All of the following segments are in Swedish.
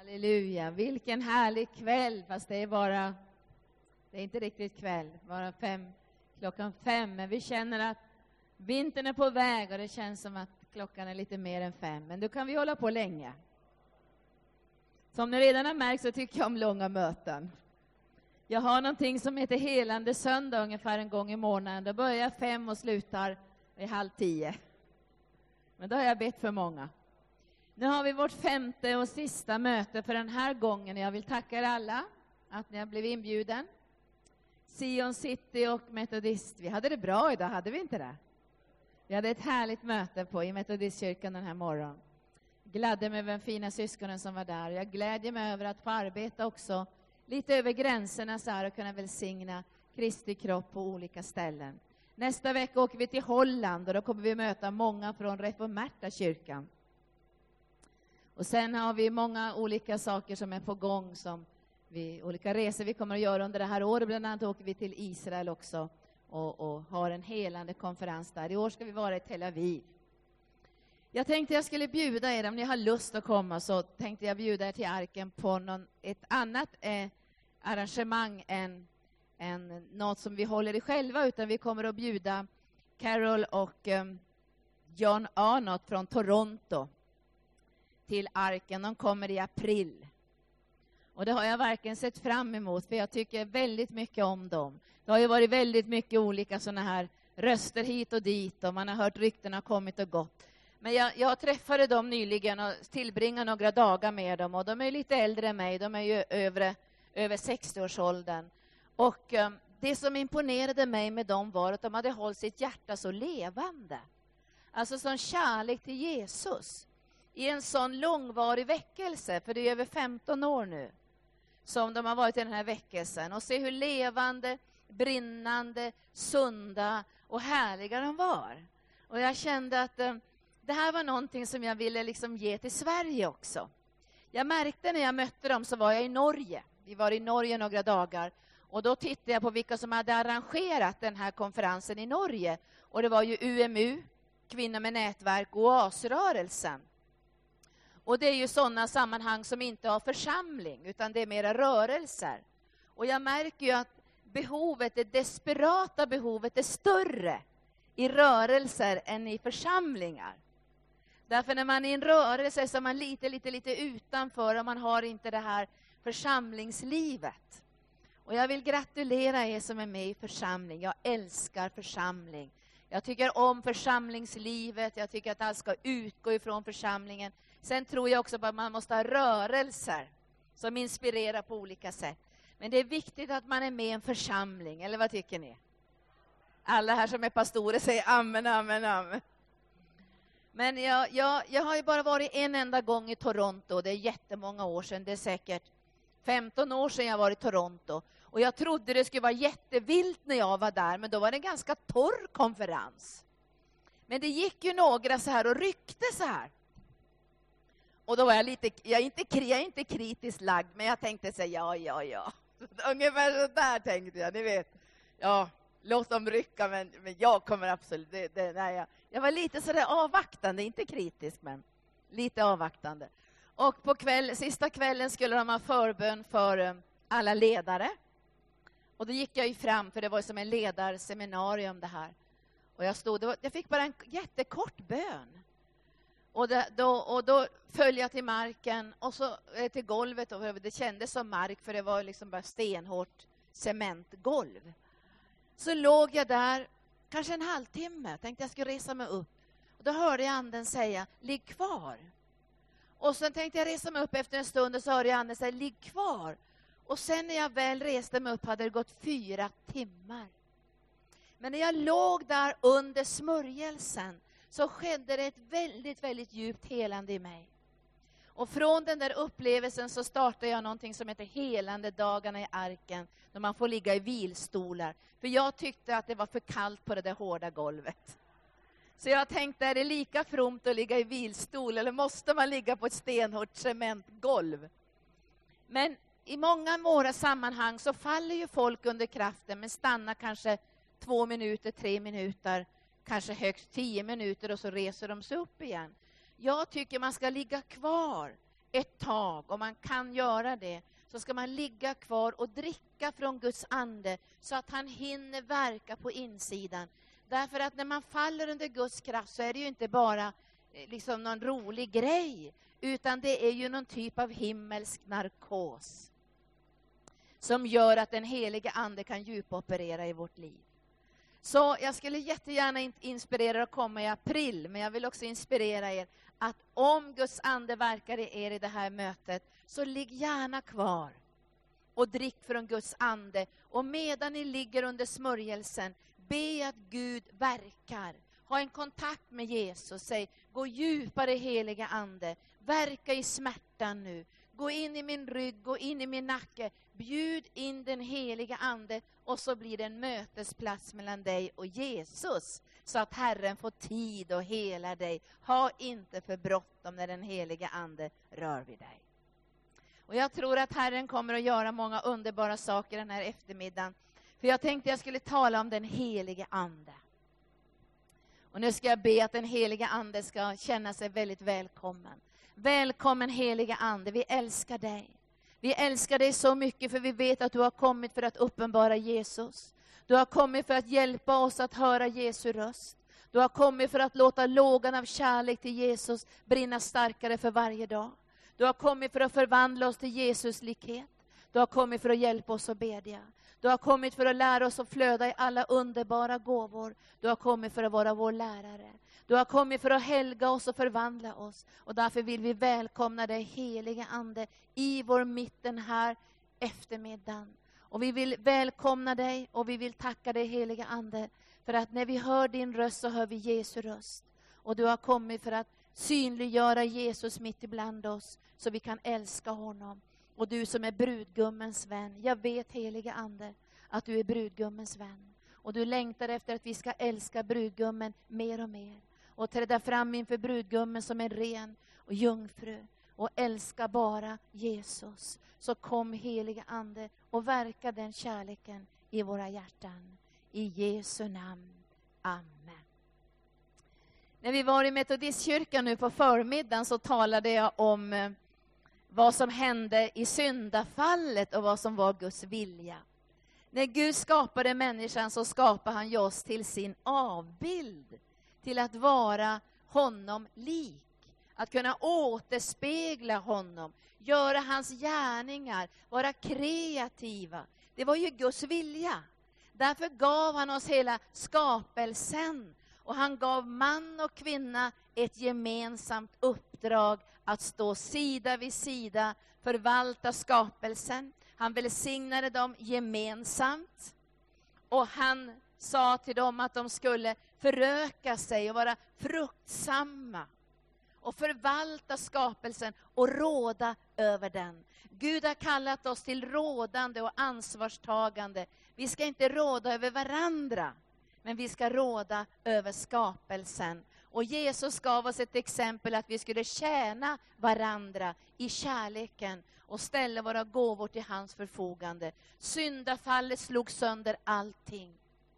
Halleluja, vilken härlig kväll, fast det är inte riktigt kväll, bara klockan 5, men vi känner att vintern är på väg och det känns som att klockan är lite mer än 5, men då kan vi hålla på länge. Som ni redan har märkt så tycker jag om långa möten. Jag har någonting som heter helande söndag ungefär en gång i månaden. Då börjar jag 5 och slutar vid 9:30. Men då har jag bett för många. Nu har vi vårt 5:e och sista möte för den här gången. Jag vill tacka er alla att ni har blivit inbjuden. Sion City och Metodist. Vi hade det bra idag, hade vi inte det? Vi hade ett härligt möte i Metodistkyrkan den här morgonen. Gladde mig över de fina syskonen som var där. Jag glädjer mig över att få arbeta också lite över gränserna så här och kunna välsigna Kristi kropp på olika ställen. Nästa vecka åker vi till Holland och då kommer vi möta många från Reformerta kyrkan. Och sen har vi många olika saker som är på gång, olika resor vi kommer att göra under det här året. Bland annat åker vi till Israel också och har en helande konferens där. I år ska vi vara i Tel Aviv. Jag tänkte jag skulle bjuda er, om ni har lust att komma så tänkte jag bjuda er till Arken på ett annat arrangemang än något som vi håller i själva, utan vi kommer att bjuda Carol och John Arnott från Toronto till Arken. De kommer i april. Och det har jag verkligen sett fram emot, för jag tycker väldigt mycket om dem. Det har ju varit väldigt mycket olika såna här röster hit och dit och man har hört ryktena kommit och gått. Men jag träffade dem nyligen och tillbringade några dagar med dem, och de är lite äldre än mig. De är ju över 60-årsåldern. Och det som imponerade mig med dem var att de hade hållit sitt hjärta så levande. Alltså sån kärlek till Jesus. I en sån långvarig väckelse, för det är över 15 år nu som de har varit i den här väckelsen. Och se hur levande, brinnande, sunda och härliga de var. Och jag kände att det här var någonting som jag ville liksom ge till Sverige också. Jag märkte när jag mötte dem så var jag i Norge. Vi var i Norge några dagar. Och då tittade jag på vilka som hade arrangerat den här konferensen i Norge. Och det var ju UMU, Kvinnor med nätverk, och Oasrörelsen. Och det är ju sådana sammanhang som inte har församling, utan det är mera rörelser. Och jag märker ju att det desperata behovet är större i rörelser än i församlingar. Därför när man är i en rörelse så är man lite utanför och man har inte det här församlingslivet. Och jag vill gratulera er som är med i församling. Jag älskar församling. Jag tycker om församlingslivet. Jag tycker att allt ska utgå ifrån församlingen. Sen tror jag också på att man måste ha rörelser som inspirerar på olika sätt. Men det är viktigt att man är med i en församling. Eller vad tycker ni? Alla här som är pastorer säger amen, amen, amen. Men jag har ju bara varit en enda gång i Toronto. Det är jättemånga år sedan. Det är säkert 15 år sedan jag var i Toronto. Och jag trodde det skulle vara jättevilt när jag var där. Men då var det en ganska torr konferens. Men det gick ju några så här och ryckte så här. Och då var jag är inte kritiskt lagd. Men jag tänkte så ja. Ungefär så där tänkte jag, ni vet. Ja, låt dem rycka, men jag kommer absolut... Jag var lite så där avvaktande, inte kritisk, men lite avvaktande. Och på sista kvällen skulle de ha förbön för alla ledare. Och då gick jag ju fram, för det var som en ledarseminarium det här. Och jag fick bara en jättekort bön. Och då föll jag till marken och så till golvet, och det kändes som mark, för det var liksom bara stenhårt cementgolv. Så låg jag där kanske en halvtimme, tänkte jag skulle resa mig upp. Och då hörde jag anden säga, ligg kvar. Och sen tänkte jag resa mig upp efter en stund, och så hörde jag anden säga, ligg kvar. Och sen när jag väl reste mig upp hade det gått 4 timmar. Men när jag låg där under smörjelsen så skedde det ett väldigt, väldigt djupt helande i mig. Och från den där upplevelsen så startade jag någonting som heter helande dagarna i Arken. När man får ligga i vilstolar. För jag tyckte att det var för kallt på det där hårda golvet. Så jag tänkte, är det lika fromt att ligga i vilstol? Eller måste man ligga på ett stenhårt cementgolv? Men i många av våra sammanhang så faller ju folk under kraften. Men stannar kanske 2 minuter, 3 minuter. Kanske högst 10 minuter, och så reser de sig upp igen. Jag tycker man ska ligga kvar. ett tag, och man kan göra det, så ska man ligga kvar och dricka från Guds ande så att han hinner verka på insidan. Därför att när man faller under Guds kraft så är det ju inte bara liksom någon rolig grej, utan det är ju någon typ av himmelsk narkos som gör att den helige ande kan djupoperera i vårt liv. Så jag skulle jättegärna inspirera er att komma i april, men jag vill också inspirera er att om Guds ande verkar i er i det här mötet, så ligg gärna kvar och drick från Guds ande. Och medan ni ligger under smörjelsen, be att Gud verkar. Ha en kontakt med Jesus. Säg, gå djupare heliga ande. Verka i smärtan nu. Gå in i min rygg, gå in i min nacke. Bjud in den heliga ande, och så blir det en mötesplats mellan dig och Jesus. Så att Herren får tid att hela dig. Ha inte för bråttom när den heliga ande rör vid dig. Och jag tror att Herren kommer att göra många underbara saker den här eftermiddagen. För jag tänkte jag skulle tala om den helige ande. Och nu ska jag be att den heliga ande ska känna sig väldigt välkommen. Välkommen heliga ande, vi älskar dig. Vi älskar dig så mycket, för vi vet att du har kommit för att uppenbara Jesus. Du har kommit för att hjälpa oss att höra Jesu röst. Du har kommit för att låta lågan av kärlek till Jesus brinna starkare för varje dag. Du har kommit för att förvandla oss till Jesus likhet. Du har kommit för att hjälpa oss att bedja. Du har kommit för att lära oss att flöda i alla underbara gåvor. Du har kommit för att vara vår lärare. Du har kommit för att helga oss och förvandla oss. Och därför vill vi välkomna dig heliga ande i vår mitten här eftermiddagen. Och vi vill välkomna dig och vi vill tacka dig heliga ande. För att när vi hör din röst så hör vi Jesu röst. Och du har kommit för att synliggöra Jesus mitt ibland oss, så vi kan älska honom. Och du som är brudgummens vän, jag vet heliga ande att du är brudgummens vän. Och du längtar efter att vi ska älska brudgummen mer och mer. Och träda fram inför brudgummen som en ren och jungfru. Och älska bara Jesus. Så kom heliga ande och verka den kärleken i våra hjärtan. I Jesu namn. Amen. När vi var i Metodistkyrkan nu på förmiddagen så talade jag om vad som hände i syndafallet och vad som var Guds vilja. När Gud skapade människan så skapade han ju oss till sin avbild. Till att vara honom lik. Att kunna återspegla honom. Göra hans gärningar. Vara kreativa. Det var ju Guds vilja. Därför gav han oss hela skapelsen. Och han gav man och kvinna ett gemensamt uppdrag att stå sida vid sida, förvalta skapelsen. Han välsignade dem gemensamt. Och han sa till dem att de skulle föröka sig och vara fruktsamma. Och förvalta skapelsen och råda över den. Gud har kallat oss till rådande och ansvarstagande. Vi ska inte råda över varandra. Men vi ska råda över skapelsen. Och Jesus gav oss ett exempel att vi skulle tjäna varandra i kärleken. Och ställa våra gåvor till hans förfogande. Syndafallet slog sönder allting.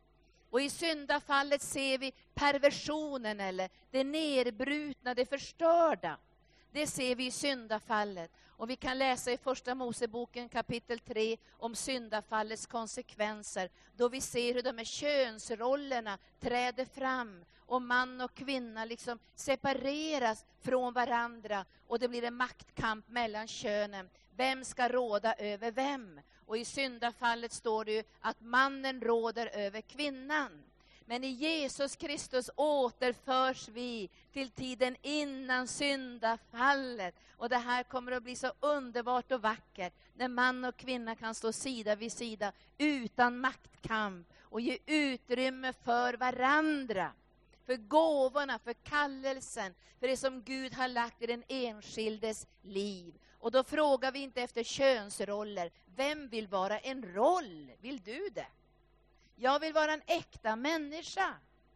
Och i syndafallet ser vi perversionen eller det nedbrutna, det förstörda. Det ser vi i syndafallet. Och vi kan läsa i första Moseboken kapitel 3 om syndafallets konsekvenser. Då vi ser hur de här könsrollerna träder fram. Och man och kvinna liksom separeras från varandra. Och det blir en maktkamp mellan könen. Vem ska råda över vem? Och i syndafallet står det ju att mannen råder över kvinnan. Men i Jesus Kristus återförs vi till tiden innan syndafallet. Och det här kommer att bli så underbart och vackert. När man och kvinna kan stå sida vid sida utan maktkamp. Och ge utrymme för varandra. För gåvorna, för kallelsen. För det som Gud har lagt i den enskildes liv. Och då frågar vi inte efter könsroller. Vem vill vara en roll? Vill du det? Jag vill vara en äkta människa.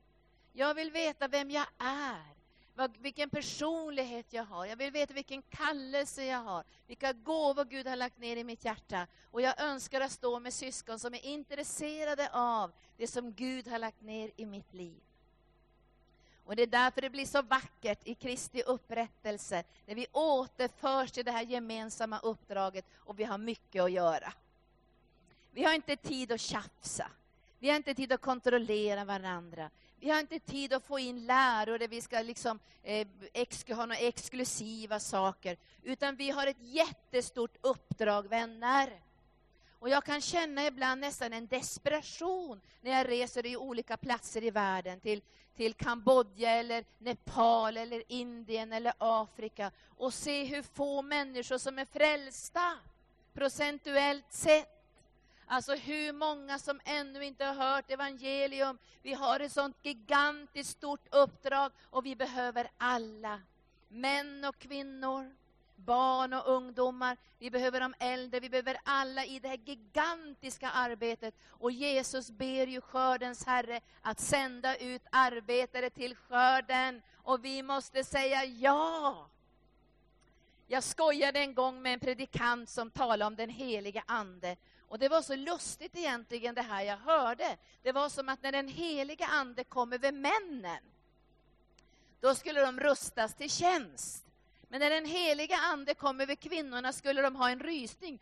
Jag vill veta vem jag är. Vilken personlighet jag har. Jag vill veta vilken kallelse jag har. Vilka gåvor Gud har lagt ner i mitt hjärta. Och jag önskar att stå med syskon som är intresserade av det som Gud har lagt ner i mitt liv. Och det är därför det blir så vackert i Kristi upprättelse, när vi återförs till det här gemensamma uppdraget och vi har mycket att göra. Vi har inte tid att tjafsa. Vi har inte tid att kontrollera varandra. Vi har inte tid att få in läror där vi ska liksom, ha några exklusiva saker. Utan vi har ett jättestort uppdrag, vänner. Och jag kan känna ibland nästan en desperation när jag reser i olika platser i världen. Till Kambodja eller Nepal eller Indien eller Afrika. Och se hur få människor som är frälsta. Procentuellt sett. Alltså hur många som ännu inte har hört evangelium. Vi har ett sånt gigantiskt stort uppdrag och vi behöver alla. Män och kvinnor, barn och ungdomar. Vi behöver de äldre, vi behöver alla i det här gigantiska arbetet. Och Jesus ber ju skördens Herre att sända ut arbetare till skörden. Och vi måste säga ja. Jag skojade en gång med en predikant som talade om den heliga ande. Och det var så lustigt egentligen det här jag hörde. Det var som att när den heliga ande kom över männen, då skulle de rustas till tjänst. Men när den heliga ande kom över kvinnorna skulle de ha en rysning.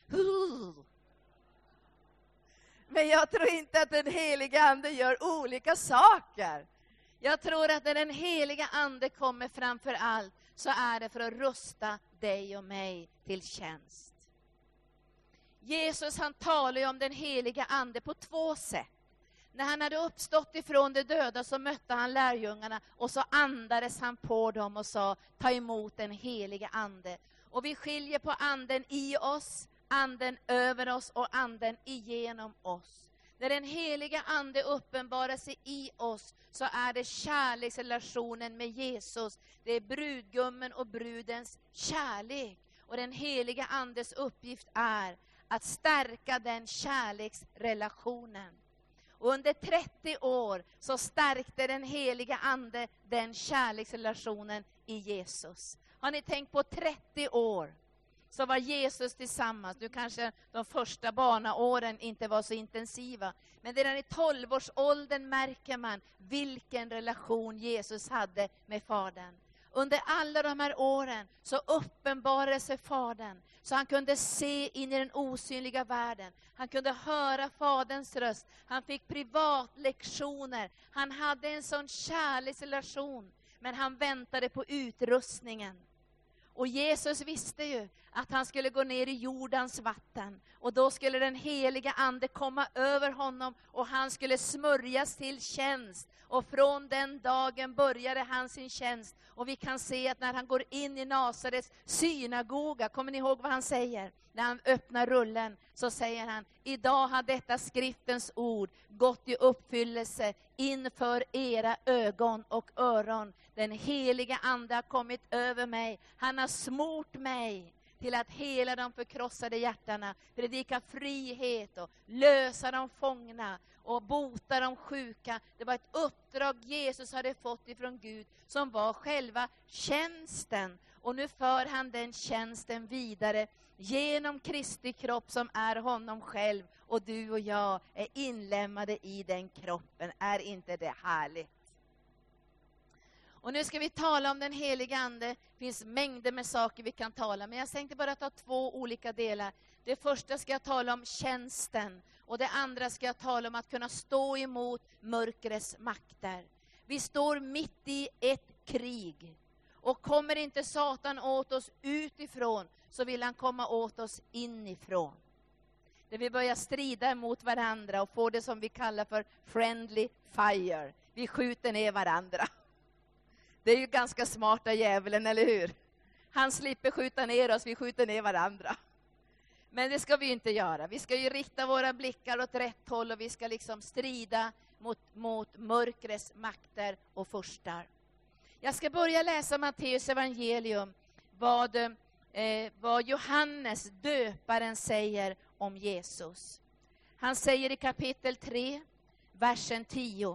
Men jag tror inte att den heliga ande gör olika saker. Jag tror att när den heliga ande kommer framför allt så är det för att rusta dig och mig till tjänst. Jesus han talar ju om den heliga ande på två sätt. När han hade uppstått ifrån de döda så mötte han lärjungarna och så andades han på dem och sa ta emot den heliga ande. Och vi skiljer på anden i oss, anden över oss och anden igenom oss. När den heliga ande uppenbarar sig i oss så är det kärleksrelationen med Jesus. Det är brudgummen och brudens kärlek. Och den heliga andes uppgift är att stärka den kärleksrelationen. Och under 30 år så stärkte den heliga ande den kärleksrelationen i Jesus. Har ni tänkt på 30 år så var Jesus tillsammans. Nu kanske de första barnaåren inte var så intensiva. Men redan i 12-årsåldern märker man vilken relation Jesus hade med Fadern. Under alla de här åren så uppenbarade sig Fadern. Så han kunde se in i den osynliga världen. Han kunde höra Faderns röst. Han fick privatlektioner. Han hade en sån kärleksrelation. Men han väntade på utrustningen. Och Jesus visste ju att han skulle gå ner i Jordans vatten. Och då skulle den heliga ande komma över honom. Och han skulle smörjas till tjänst. Och från den dagen började han sin tjänst. Och vi kan se att när han går in i Nasarets synagoga, kommer ni ihåg vad han säger? När han öppnar rullen så säger han, idag har detta skriftens ord gått i uppfyllelse inför era ögon och öron. Den heliga ande har kommit över mig. Han har smort mig till att hela de förkrossade hjärtarna, predika frihet och lösa de fångna och bota de sjuka. Det var ett uppdrag Jesus hade fått ifrån Gud som var själva tjänsten. Och nu för han den tjänsten vidare genom Kristi kropp som är honom själv. Och du och jag är inlämnade i den kroppen. Är inte det härligt? Och nu ska vi tala om den heliga ande. Det finns mängder med saker vi kan tala. Men jag tänkte bara ta 2 olika delar. Det första ska jag tala om tjänsten. Och det andra ska jag tala om att kunna stå emot mörkrets makter. Vi står mitt i ett krig. Och kommer inte Satan åt oss utifrån så vill han komma åt oss inifrån. Där vi börjar strida mot varandra och få det som vi kallar för friendly fire. Vi skjuter ner varandra. Det är ju ganska smarta djävulen, eller hur? Han slipper skjuta ner oss, vi skjuter ner varandra. Men det ska vi inte göra. Vi ska ju rikta våra blickar åt rätt håll och vi ska liksom strida mot mörkrets makter och furstar. Jag ska börja läsa Matteus evangelium, vad Johannes döparen säger om Jesus. Han säger i kapitel 3, versen 10.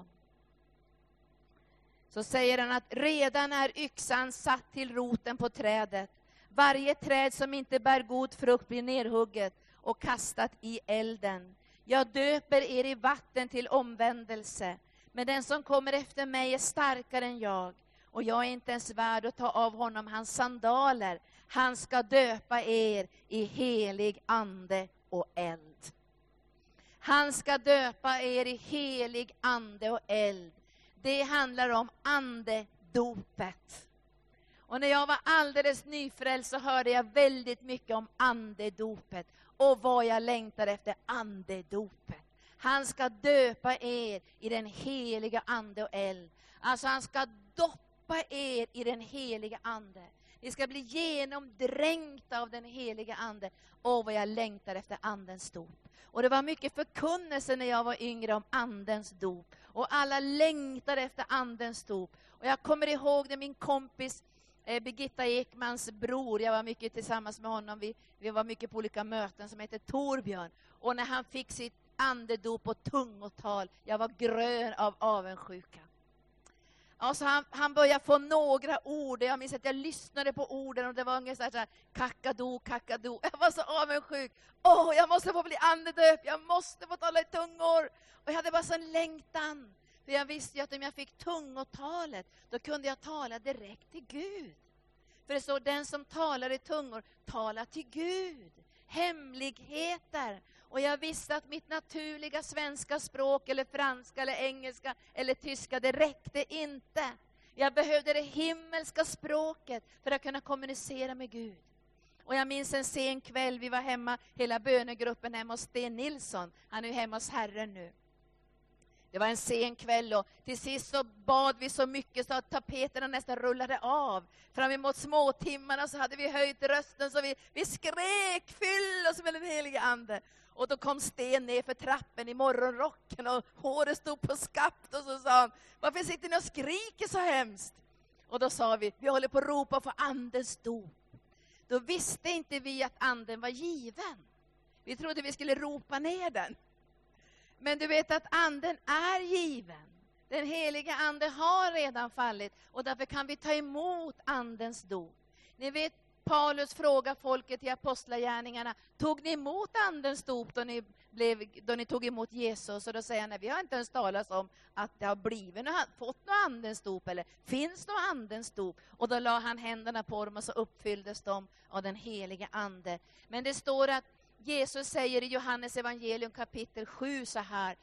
Så säger han att redan är yxan satt till roten på trädet. Varje träd som inte bär god frukt blir nerhugget och kastat i elden. Jag döper er i vatten till omvändelse. Men den som kommer efter mig är starkare än jag. Och jag är inte ens värd att ta av honom hans sandaler. Han ska döpa er i helig ande och eld. Han ska döpa er i helig ande och eld. Det handlar om andedopet. Och när jag var alldeles nyfrälst så hörde jag väldigt mycket om andedopet. Och vad jag längtar efter andedopet. Han ska döpa er i den heliga ande och eld. Alltså han ska doppa er i den heliga ande. Ni ska bli genomdränkta av den heliga ande. Och vad jag längtar efter andens dop. Och det var mycket förkunnelse när jag var yngre om andens dop. Och alla längtade efter andens dop. Och jag kommer ihåg det, min kompis Birgitta Ekmans bror, jag var mycket tillsammans med honom. Vi var mycket på olika möten, som heter Torbjörn. Och när han fick sitt andedop och tungotal, jag var grön av avundsjuka. Alltså han började få några ord. Jag minns att jag lyssnade på orden och det var ungefär så här, kakado, kakado. Jag var så avundsjuk. Jag måste få bli andedöpt. Jag måste få tala i tungor. Och jag hade bara sån längtan. För jag visste ju att om jag fick tungotalet, då kunde jag tala direkt till Gud. För det står, den som talar i tungor talar till Gud. Hemligheter. Och jag visste att mitt naturliga svenska språk eller franska eller engelska eller tyska, det räckte inte. Jag behövde det himmelska språket för att kunna kommunicera med Gud. Och jag minns en sen kväll, vi var hemma, hela bönegruppen hemma hos Sten Nilsson. Han är ju hemma hos Herren nu. Det var en sen kväll och till sist så bad vi så mycket så att tapeterna nästan rullade av. Fram emot småtimmarna så hade vi höjt rösten så vi skrek, fyll oss med den heliga ande. Och då kom Sten ner för trappen i morgonrocken och håret stod på skaft och så sa han, varför sitter ni och skriker så hemskt? Och då sa vi håller på att ropa för andens dop. Då visste inte vi att anden var given. Vi trodde vi skulle ropa ner den. Men du vet att anden är given. Den heliga ande har redan fallit. Och därför kan vi ta emot andens dop. Ni vet, Paulus frågar folket i apostlagärningarna. Tog ni emot andens dop då ni tog emot Jesus? Och då säger han, nej, vi har inte ens talat om att det har fått något andens dop. Eller finns något andens dop? Och då la han händerna på dem och så uppfylldes de av den heliga ande. Men det står att Jesus säger i Johannes evangelium kapitel 7 så här.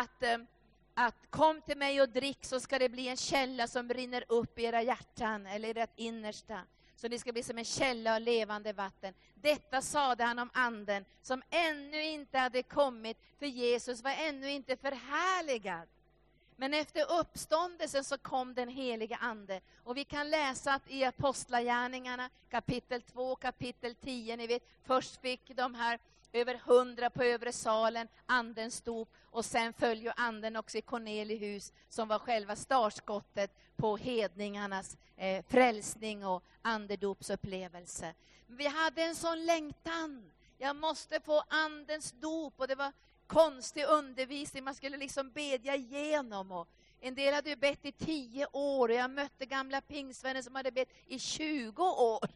Att kom till mig och drick så ska det bli en källa som rinner upp i era hjärtan eller i ert innersta. Så det ska bli som en källa av levande vatten. Detta sade han om anden som ännu inte hade kommit. För Jesus var ännu inte förhärligad. Men efter uppståndelsen så kom den heliga ande. Och vi kan läsa att i apostlagärningarna kapitel 2, kapitel 10. Ni vet, först fick de här över 100 på övre salen andens dop. Och sen följer anden också i Cornelius som var själva startskottet på hedningarnas frälsning och andedopsupplevelse. Vi hade en sån längtan. Jag måste få andens dop. Och det var konstig undervisning. Man skulle liksom bedja igenom. Och en del hade ju bett i 10 år. Och jag mötte gamla pingsvänner som hade bett i 20 år.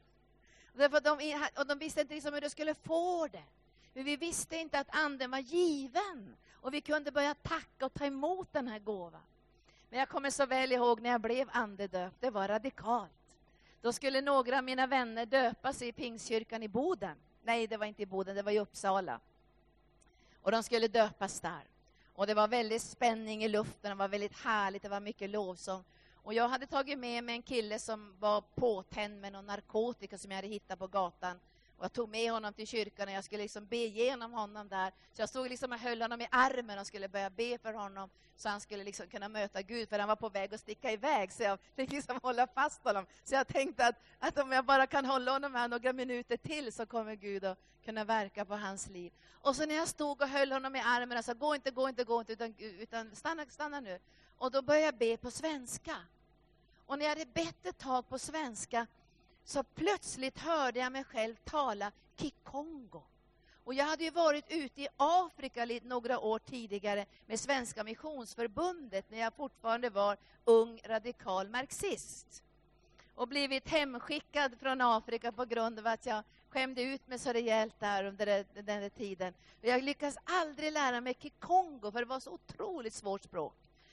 Och de visste inte liksom hur de skulle få det. Men vi visste inte att anden var given. Och vi kunde börja tacka och ta emot den här gåvan. Men jag kommer så väl ihåg när jag blev andedöpt. Det var radikalt. Då skulle några av mina vänner döpas i Pingstkyrkan i Boden. Nej, det var inte i Boden, det var i Uppsala. Och de skulle döpas där. Och det var väldigt spänning i luften, det var väldigt härligt, det var mycket lovsång. Och jag hade tagit med mig en kille som var påtänd med någon narkotika som jag hade hittat på gatan. Och jag tog med honom till kyrkan och jag skulle liksom be igenom honom där. Så jag stod liksom och höll honom i armen och skulle börja be för honom. Så han skulle liksom kunna möta Gud. För han var på väg att sticka iväg. Så jag fick liksom hålla fast honom. Så jag tänkte att om jag bara kan hålla honom här några minuter till. Så kommer Gud att kunna verka på hans liv. Och så när jag stod och höll honom i armen. Och sa gå inte. Utan stanna nu. Och då började jag be på svenska. Och när jag hade bett ett tag på svenska. Så plötsligt hörde jag mig själv tala Kikongo. Och jag hade ju varit ute i Afrika några år tidigare med Svenska Missionsförbundet när jag fortfarande var ung radikal marxist. Och blivit hemskickad från Afrika på grund av att jag skämde ut mig så rejält där under den tiden. Jag lyckades aldrig lära mig Kikongo för det var så otroligt svårt språk.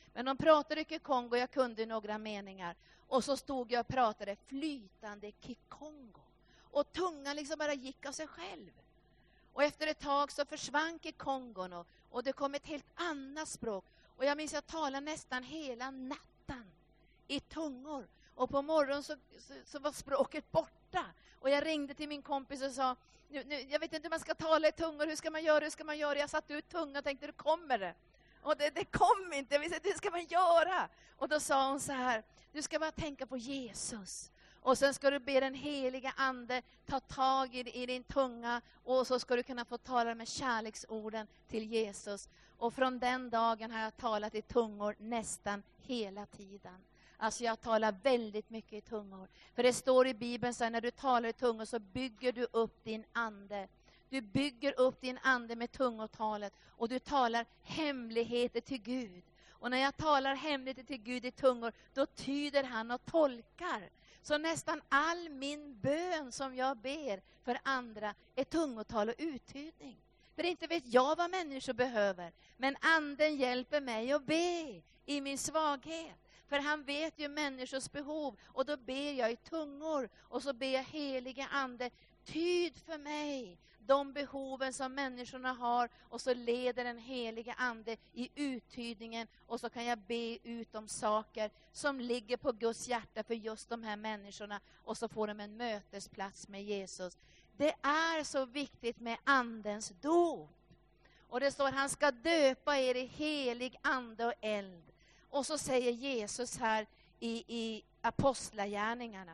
Men de pratade kikongo, jag kunde några meningar. Och så stod jag och pratade flytande kikongo. Och tungan liksom bara gick av sig själv. Och efter ett tag så försvann kikongon och det kom ett helt annat språk. Och jag minns att jag talade nästan hela natten i tungor. Och på morgonen så var språket borta. Och jag ringde till min kompis och sa, jag vet inte hur man ska tala i tungor, hur ska man göra? Jag satte ut tungan och tänkte, det kommer det. Och det kom inte, jag visste, hur ska man göra? Och då sa hon så här, du ska bara tänka på Jesus. Och sen ska du be den heliga ande ta tag i din tunga. Och så ska du kunna få tala med kärleksorden till Jesus. Och från den dagen har jag talat i tungor nästan hela tiden. Alltså jag talar väldigt mycket i tungor. För det står i Bibeln så här, när du talar i tungor så bygger du upp din ande. Du bygger upp din ande med tungotalet. Och du talar hemligheter till Gud. Och när jag talar hemligheter till Gud i tungor, då tyder han och tolkar. Så nästan all min bön som jag ber för andra är tungotal och uttydning. För inte vet jag vad människor behöver. Men anden hjälper mig att be i min svaghet. För han vet ju människors behov. Och då ber jag i tungor. Och så ber jag heliga ande, tyd för mig de behoven som människorna har. Och så leder den heliga ande i uttydningen. Och så kan jag be ut om saker som ligger på Guds hjärta för just de här människorna. Och så får de en mötesplats med Jesus. Det är så viktigt med andens dop. Och det står, han ska döpa er i helig ande och eld. Och så säger Jesus här i apostlagärningarna.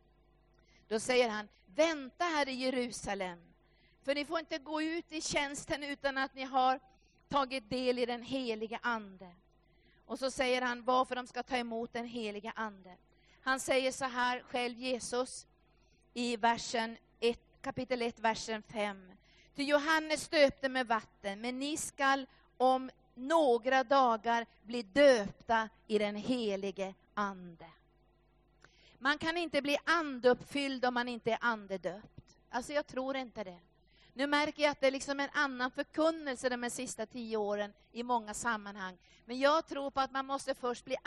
Då säger han, vänta här i Jerusalem. För ni får inte gå ut i tjänsten utan att ni har tagit del i den heliga ande. Och så säger han varför de ska ta emot den heliga ande. Han säger så här själv, Jesus, i kapitel 1, versen 5. Till Johannes döpte med vatten, men ni skall om några dagar bli döpta i den helige ande. Man kan inte bli andeuppfylld om man inte är andedöpt. Alltså jag tror inte det. Nu märker jag att det är liksom en annan förkunnelse de sista 10 åren i många sammanhang. Men jag tror på att man måste först bli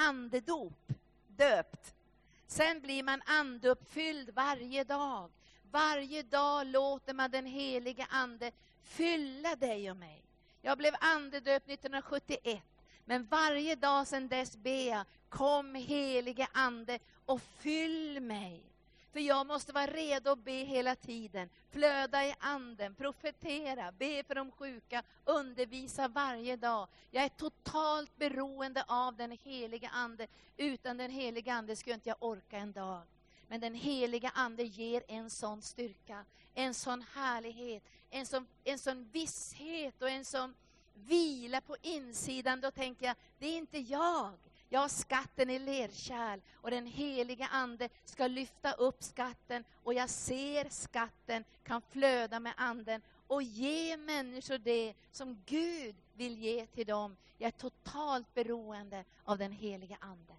döpt. Sen blir man andeuppfylld varje dag. Varje dag låter man den heliga ande fylla dig och mig. Jag blev andedöpt 1971. Men varje dag sedan dess ber jag, kom helige ande och fyll mig. För jag måste vara redo att be hela tiden. Flöda i anden, profetera, be för de sjuka, undervisa varje dag. Jag är totalt beroende av den heliga ande. Utan den heliga ande skulle inte jag orka en dag. Men den heliga ande ger en sån styrka, en sån härlighet, en sån visshet och en sån vila på insidan. Då tänker jag, det är inte jag. Jag har skatten i lerkärl och den heliga ande ska lyfta upp skatten. Och jag ser skatten kan flöda med anden och ge människor det som Gud vill ge till dem. Jag är totalt beroende av den heliga ande.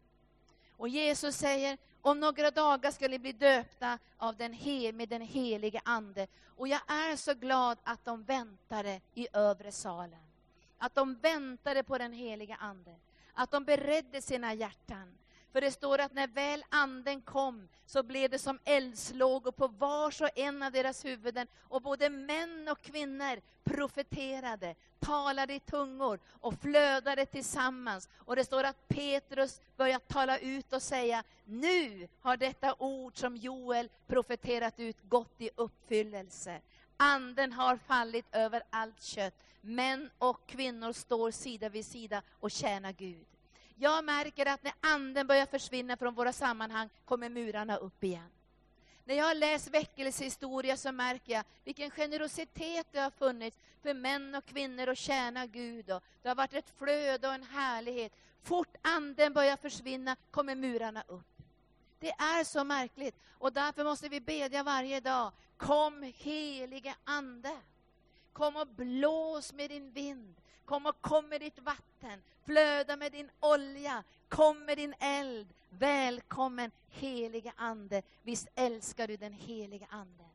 Och Jesus säger, om några dagar ska ni bli döpta med den heliga ande. Och jag är så glad att de väntade i övre salen. Att de väntade på den heliga ande. Att de beredde sina hjärtan. För det står att när väl anden kom så blev det som eldslågor på vars och en av deras huvuden. Och både män och kvinnor profeterade, talade i tungor och flödade tillsammans. Och det står att Petrus började tala ut och säga, nu har detta ord som Joel profeterat ut gått i uppfyllelse. Anden har fallit över allt kött. Män och kvinnor står sida vid sida och tjänar Gud. Jag märker att när anden börjar försvinna från våra sammanhang kommer murarna upp igen. När jag har läst väckelsehistoria så märker jag vilken generositet det har funnits för män och kvinnor att tjäna Gud. Och det har varit ett flöde och en härlighet. Fort anden börjar försvinna kommer murarna upp. Det är så märkligt och därför måste vi bedja varje dag. Kom helige ande. Kom och blås med din vind. Kom med ditt vatten. Flöda med din olja. Kom med din eld. Välkommen helige ande. Visst älskar du den helige ande.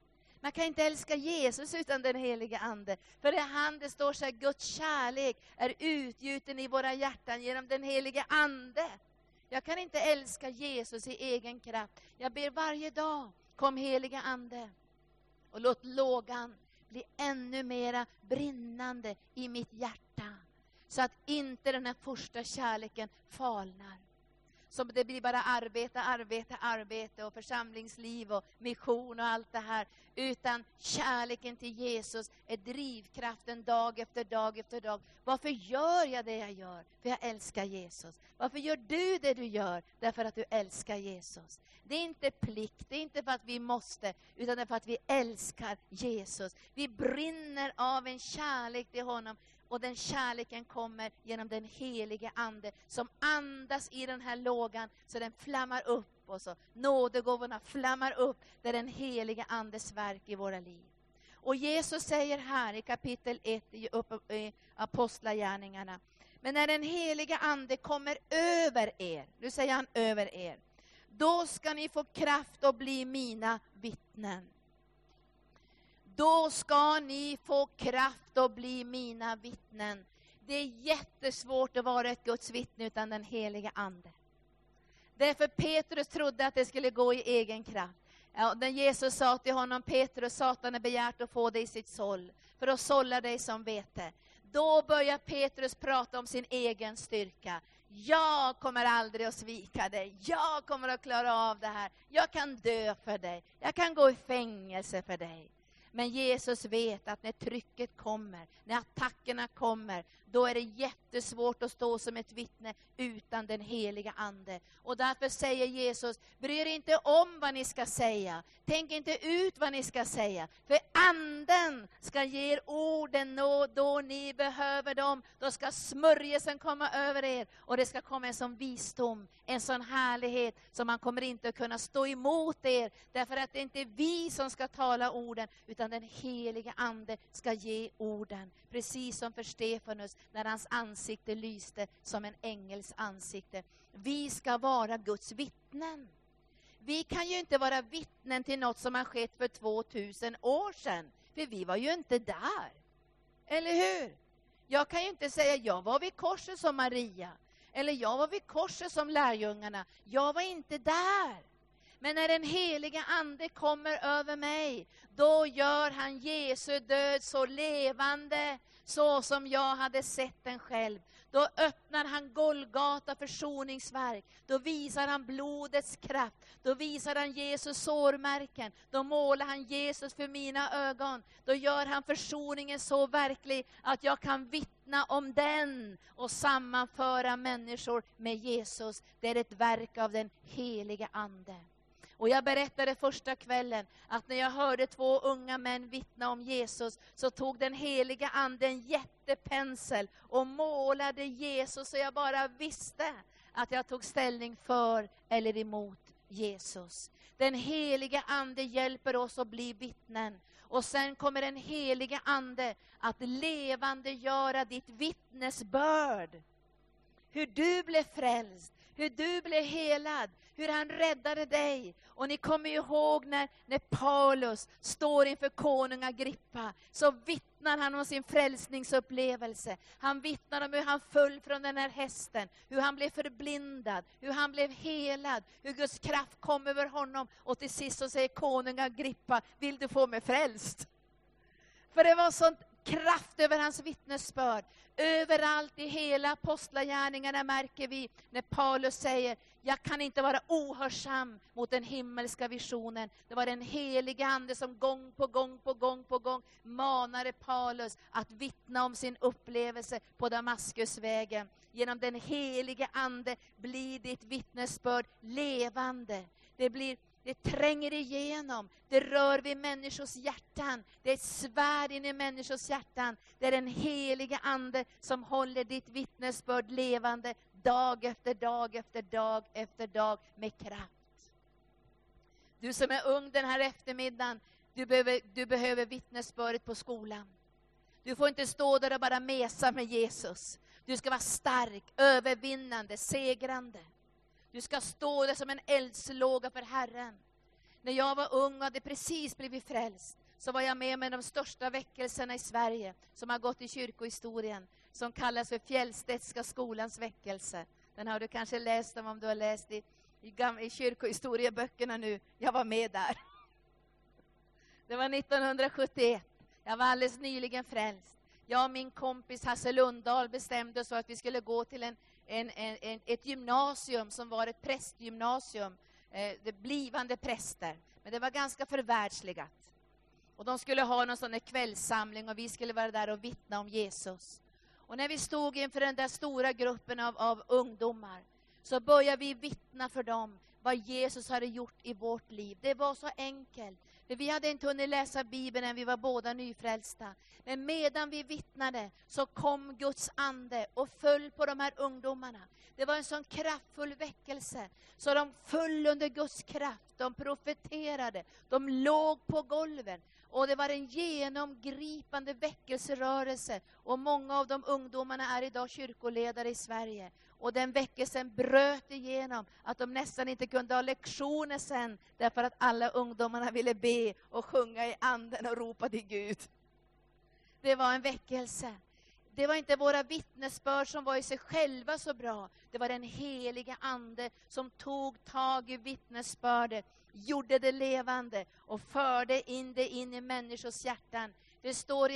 Man kan inte älska Jesus utan den heliga ande. För det är han, det står så här, Guds kärlek är utgjuten i våra hjärtan genom den heliga ande. Jag kan inte älska Jesus i egen kraft. Jag ber varje dag, kom heliga ande. Och låt lågan bli ännu mera brinnande i mitt hjärta. Så att inte den här första kärleken falnar. Så det blir bara arbete och församlingsliv och mission och allt det här. Utan kärleken till Jesus är drivkraften dag efter dag efter dag. Varför gör jag det jag gör? För jag älskar Jesus. Varför gör du det du gör? Därför att du älskar Jesus. Det är inte plikt, det är inte för att vi måste, utan det är för att vi älskar Jesus. Vi brinner av en kärlek till honom. Och den kärleken kommer genom den helige ande som andas i den här lågan så den flammar upp. Och så nådegåvorna flammar upp. Det är den helige andes verk i våra liv. Och Jesus säger här i kapitel 1 i Apostlagärningarna. Men när den helige ande kommer över er, nu säger han över er, då ska ni få kraft att bli mina vittnen. Då ska ni få kraft att bli mina vittnen. Det är jättesvårt att vara ett Guds vittne utan den heliga ande. Därför Petrus trodde att det skulle gå i egen kraft. Ja, när Jesus sa till honom, Petrus, Satan är begärt att få dig i sitt såll, för att sålla dig som vete. Då börjar Petrus prata om sin egen styrka. Jag kommer aldrig att svika dig. Jag kommer att klara av det här. Jag kan dö för dig. Jag kan gå i fängelse för dig. Men Jesus vet att när trycket kommer, när attackerna kommer, då är det jättesvårt att stå som ett vittne utan den heliga ande. Och därför säger Jesus, bry er inte om vad ni ska säga. Tänk inte ut vad ni ska säga. För anden ska ge er orden då ni behöver dem. Då ska smörjelsen komma över er. Och det ska komma en sån visdom, en sån härlighet som man kommer inte att kunna stå emot er. Därför att det är inte vi som ska tala orden, utan den heliga ande ska ge orden. Precis som för Stefanus när hans ansikte lyste som en ängels ansikte. Vi ska vara Guds vittnen. Vi kan ju inte vara vittnen till något som har skett för 2000 år sedan. För vi var ju inte där. Eller hur? Jag kan ju inte säga, jag var vid korset som Maria. Eller jag var vid korset som lärjungarna. Jag var inte där. Men när den heliga ande kommer över mig, då gör han Jesu död så levande, så som jag hade sett den själv. Då öppnar han Golgata försoningsverk. Då visar han blodets kraft. Då visar han Jesus sårmärken. Då målar han Jesus för mina ögon. Då gör han försoningen så verklig att jag kan vittna om den och sammanföra människor med Jesus. Det är ett verk av den heliga ande. Och jag berättade första kvällen att när jag hörde 2 unga män vittna om Jesus, så tog den heliga ande en jättepensel och målade Jesus, så jag bara visste att jag tog ställning för eller emot Jesus. Den heliga ande hjälper oss att bli vittnen. Och sen kommer den heliga ande att levande göra ditt vittnesbörd. Hur du blev frälst, hur du blev helad, hur han räddade dig. Och ni kommer ihåg när Paulus står inför konung Agrippa, så vittnar han om sin frälsningsupplevelse. Han vittnar om hur han föll från den här hästen, hur han blev förblindad, hur han blev helad, hur Guds kraft kom över honom. Och till sist så säger konung Agrippa, vill du få mig frälst? För det var sånt kraft över hans vittnesbörd. Överallt i hela apostlagärningarna märker vi när Paulus säger, jag kan inte vara ohörsam mot den himmelska visionen. Det var den heliga ande som gång på gång manade Paulus att vittna om sin upplevelse på Damaskusvägen. Genom den heliga ande blir ditt vittnesbörd levande. Det tränger igenom. Det rör vid människors hjärtan. Det är ett svärd in i människors hjärtan. Det är den heliga ande som håller ditt vittnesbörd levande dag efter dag efter dag efter dag med kraft. Du som är ung den här eftermiddagen, du behöver vittnesbördet på skolan. Du får inte stå där och bara mesa med Jesus. Du ska vara stark, övervinnande, segrande. Du ska stå där som en eldslåga för Herren. När jag var ung och hade precis blivit frälst, så var jag med de största väckelserna i Sverige som har gått i kyrkohistorien, som kallas för Fjällstedtska skolans väckelse. Den har du kanske läst om du har läst i kyrkohistorieböckerna nu. Jag var med där. Det var 1971. Jag var alldeles nyligen frälst. Jag och min kompis Hasse Lundahl bestämde oss för att vi skulle gå till ett gymnasium som var ett prästgymnasium. Det blivande präster. Men det var ganska förvärldsligat. Och de skulle ha någon sån här kvällssamling och vi skulle vara där och vittna om Jesus. Och när vi stod inför den där stora gruppen av ungdomar så började vi vittna för dem vad Jesus hade gjort i vårt liv. Det var så enkelt. För vi hade inte hunnit läsa Bibeln än, vi var båda nyfrälsta. Men medan vi vittnade så kom Guds ande och föll på de här ungdomarna. Det var en sån kraftfull väckelse. Så de föll under Guds kraft. De profeterade. De låg på golven. Och det var en genomgripande väckelserörelse. Och många av de ungdomarna är idag kyrkoledare i Sverige. Och den väckelsen bröt igenom att de nästan inte kunde ha lektioner sen. Därför att alla ungdomarna ville be och sjunga i anden och ropa till Gud. Det var en väckelse. Det var inte våra vittnesbörd som var i sig själva så bra. Det var den heliga ande som tog tag i vittnesbördet, gjorde det levande och förde in det in i människors hjärtan. Det står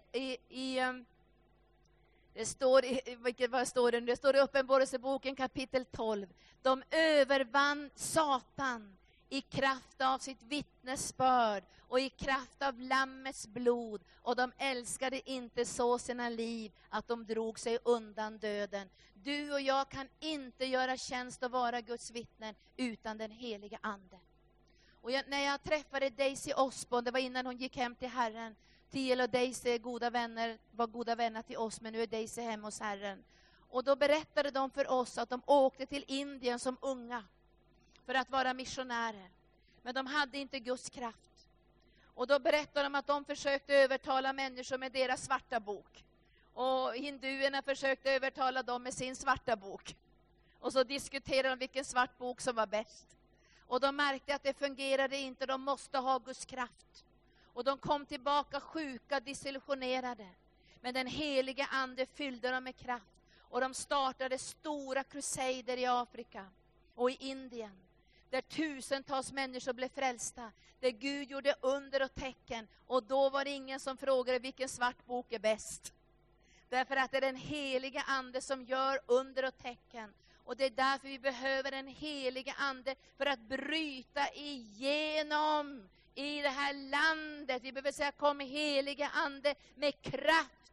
det står i Uppenbarelseboken kapitel 12. De övervann Satan i kraft av sitt vittnesbörd och i kraft av lammets blod. Och de älskade inte så sina liv att de drog sig undan döden. Du och jag kan inte göra tjänst och vara Guds vittnen utan den heliga ande. Och när jag träffade Daisy Osborn, det var innan hon gick hem till Herren. Tiel och Daisy var goda vänner till oss, men nu är Daisy hemma hos Herren. Och då berättade de för oss att de åkte till Indien som unga för att vara missionärer. Men de hade inte Guds kraft. Och då berättade de att de försökte övertala människor med deras svarta bok. Och hinduerna försökte övertala dem med sin svarta bok. Och så diskuterade de vilken svart bok som var bäst. Och de märkte att det fungerade inte, de måste ha Guds kraft. Och de kom tillbaka sjuka, desillusionerade. Men den heliga ande fyllde dem med kraft. Och de startade stora crusader i Afrika och i Indien. Där tusentals människor blev frälsta. Där Gud gjorde under och tecken. Och då var det ingen som frågade vilken svart bok är bäst. Därför att det är den heliga ande som gör under och tecken. Och det är därför vi behöver den heliga ande för att bryta igenom i det här landet. Vi behöver säga kom heliga ande med kraft,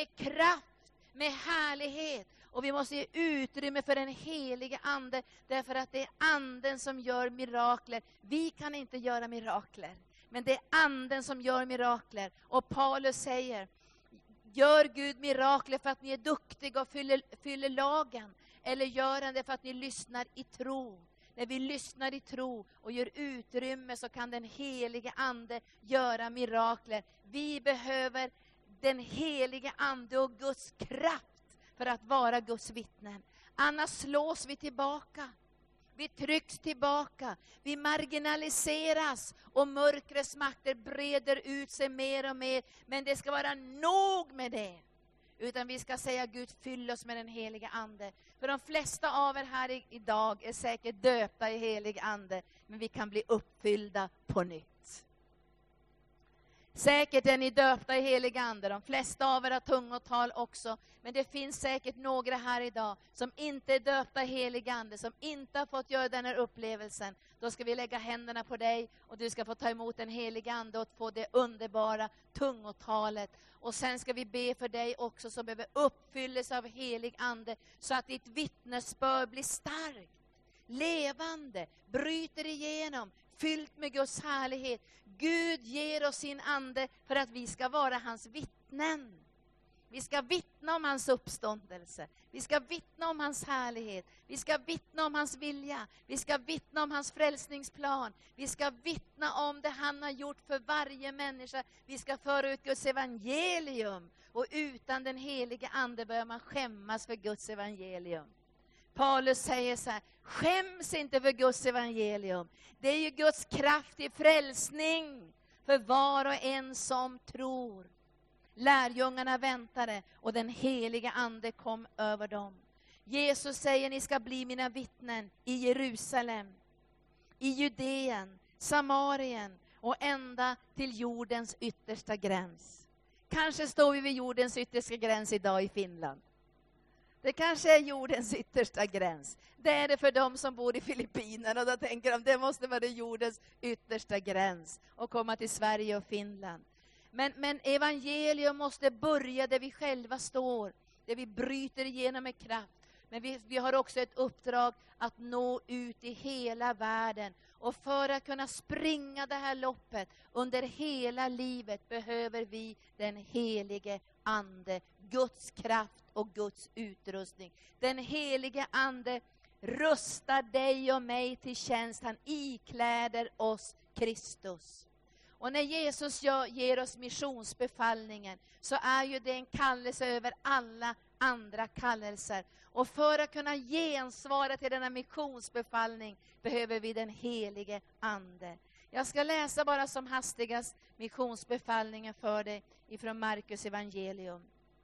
med härlighet. Och vi måste ge utrymme för den heliga ande därför att det är anden som gör mirakler. Vi kan inte göra mirakler, men det är anden som gör mirakler. Och Paulus säger, gör Gud mirakler för att ni är duktiga och fyller lagen? Eller gör han det för att ni lyssnar i tro? När vi lyssnar i tro och gör utrymme så kan den heliga ande göra mirakler. Vi behöver den heliga ande och Guds kraft för att vara Guds vittnen. Annars slås vi tillbaka. Vi trycks tillbaka. Vi marginaliseras och mörkrets makter breder ut sig mer och mer. Men det ska vara nog med det. Utan vi ska säga Gud, fyll oss med den heliga ande. För de flesta av er här idag är säkert döpta i helig ande. Men vi kan bli uppfyllda på nytt. Säkert är ni döpta i helig ande. De flesta av er har tungotal också. Men det finns säkert några här idag som inte är döpta i helig ande. Som inte har fått göra den här upplevelsen. Då ska vi lägga händerna på dig. Och du ska få ta emot den heliga ande och få det underbara tungotalet. Och sen ska vi be för dig också som behöver uppfyllelse av helig ande. Så att ditt vittnesbörd blir starkt, levande, bryter igenom. Fyllt med Guds härlighet. Gud ger oss sin ande för att vi ska vara hans vittnen. Vi ska vittna om hans uppståndelse. Vi ska vittna om hans härlighet. Vi ska vittna om hans vilja. Vi ska vittna om hans frälsningsplan. Vi ska vittna om det han har gjort för varje människa. Vi ska föra ut Guds evangelium. Och utan den heliga ande börjar man skämmas för Guds evangelium. Paulus säger så här, skäms inte för Guds evangelium. Det är ju Guds kraft i frälsning för var och en som tror. Lärjungarna väntade och den heliga ande kom över dem. Jesus säger, ni ska bli mina vittnen i Jerusalem, i Judeen, Samarien och ända till jordens yttersta gräns. Kanske står vi vid jordens yttersta gräns idag i Finland. Det kanske är jordens yttersta gräns. Det är det för dem som bor i Filippinerna, och då tänker de, det måste vara jordens yttersta gräns och komma till Sverige och Finland. Men evangelium måste börja där vi själva står, där vi bryter igenom med kraft. Men vi har också ett uppdrag att nå ut i hela världen. Och för att kunna springa det här loppet under hela livet behöver vi den helige ande, Guds kraft och Guds utrustning. Den helige ande rustar dig och mig till tjänst. Han ikläder oss Kristus. Och när Jesus ger oss missionsbefallningen så är ju det en kallelse över alla andra kallelser. Och för att kunna gensvara till denna missionsbefallning behöver vi den helige ande. Jag ska läsa bara som hastigast missionsbefallningen för dig ifrån Markus evangelium.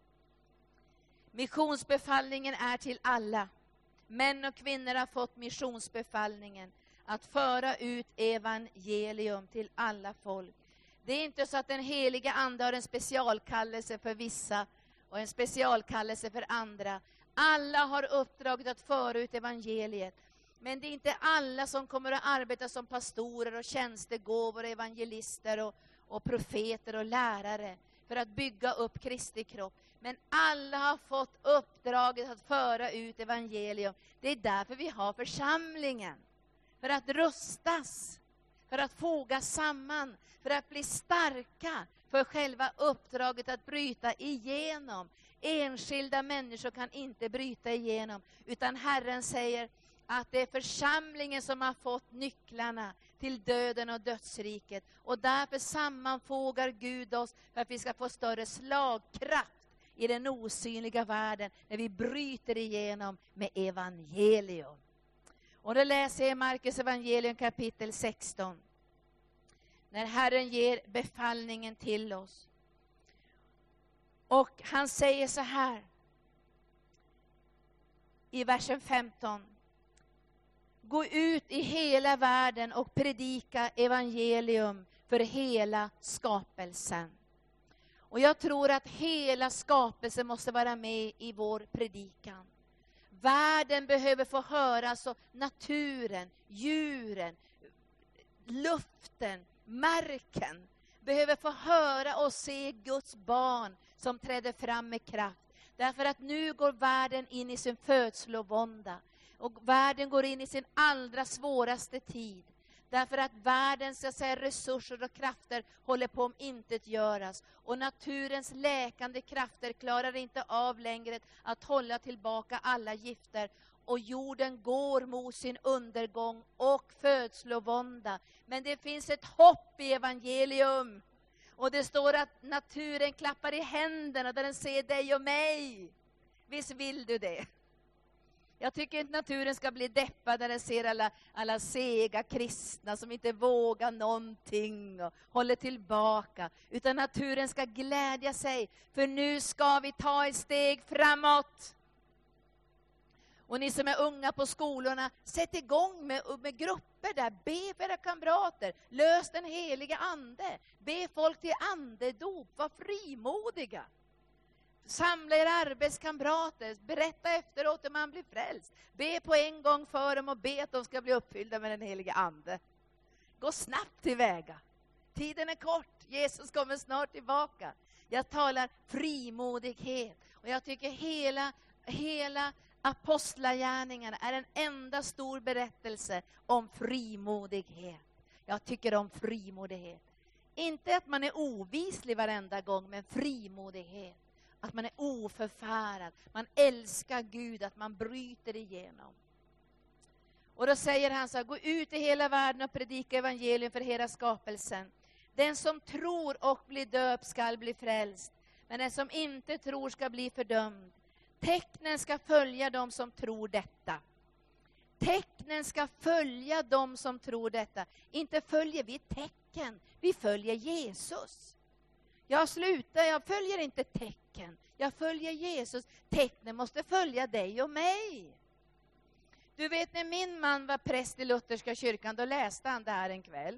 Missionsbefallningen är till alla. Män och kvinnor har fått missionsbefallningen att föra ut evangelium till alla folk. Det är inte så att den heliga ande har en specialkallelse för vissa och en specialkallelse för andra. Alla har uppdraget att föra ut evangeliet. Men det är inte alla som kommer att arbeta som pastorer och tjänstegåvor, evangelister och profeter och lärare för att bygga upp Kristi kropp. Men alla har fått uppdraget att föra ut evangelium. Det är därför vi har församlingen. För att rustas, för att fogas samman, för att bli starka för själva uppdraget att bryta igenom. Enskilda människor kan inte bryta igenom, utan Herren säger att det är församlingen som har fått nycklarna till döden och dödsriket. Och därför sammanfogar Gud oss för att vi ska få större slagkraft i den osynliga världen när vi bryter igenom med evangelium. Och då läser jag i Markus evangelium kapitel 16. När Herren ger befallningen till oss. Och han säger så här i versen 15. Gå ut i hela världen och predika evangelium för hela skapelsen. Och jag tror att hela skapelsen måste vara med i vår predikan. Världen behöver få höra, så naturen, djuren, luften, marken behöver få höra och se Guds barn som träder fram med kraft. Därför att nu går världen in i sin födslovånda. Och världen går in i sin allra svåraste tid. Därför att världens resurser och krafter håller på att omintetgöras. Och naturens läkande krafter klarar inte av längre att hålla tillbaka alla gifter. Och jorden går mot sin undergång och födslovånda. Men det finns ett hopp i evangelium. Och det står att naturen klappar i händerna där den ser dig och mig. Visst vill du det? Jag tycker inte naturen ska bli deppad där den ser alla sega kristna som inte vågar någonting och håller tillbaka. Utan naturen ska glädja sig, för nu ska vi ta ett steg framåt. Och ni som är unga på skolorna, sätt igång med grupper där. Be för era kamrater, lös den heliga ande. Be folk till andedop, var frimodiga. Samla era arbetskamrater, berätta efteråt hur man blir frälst. Be på en gång för dem och be att de ska bli uppfyllda med den heliga ande. Gå snabbt tillväga. Tiden är kort, Jesus kommer snart tillbaka. Jag talar frimodighet. Och jag tycker hela apostlagärningarna är en enda stor berättelse om frimodighet. Jag tycker om frimodighet. Inte att man är ovislig varenda gång, men frimodighet. Att man är oförfärad. Man älskar Gud, att man bryter igenom. Och då säger han så här: gå ut i hela världen och predika evangelium för hela skapelsen. Den som tror och blir döpt ska bli frälst. Men den som inte tror ska bli fördömd. Tecknen ska följa dem som tror detta. Tecknen ska följa dem som tror detta. Inte följer vi tecken. tecken. Vi följer Jesus. Jag följer inte tecken. Jag följer Jesus. Tecknen måste följa dig och mig. Du vet, när min man var präst i Lutherska kyrkan, då läste han det här en kväll.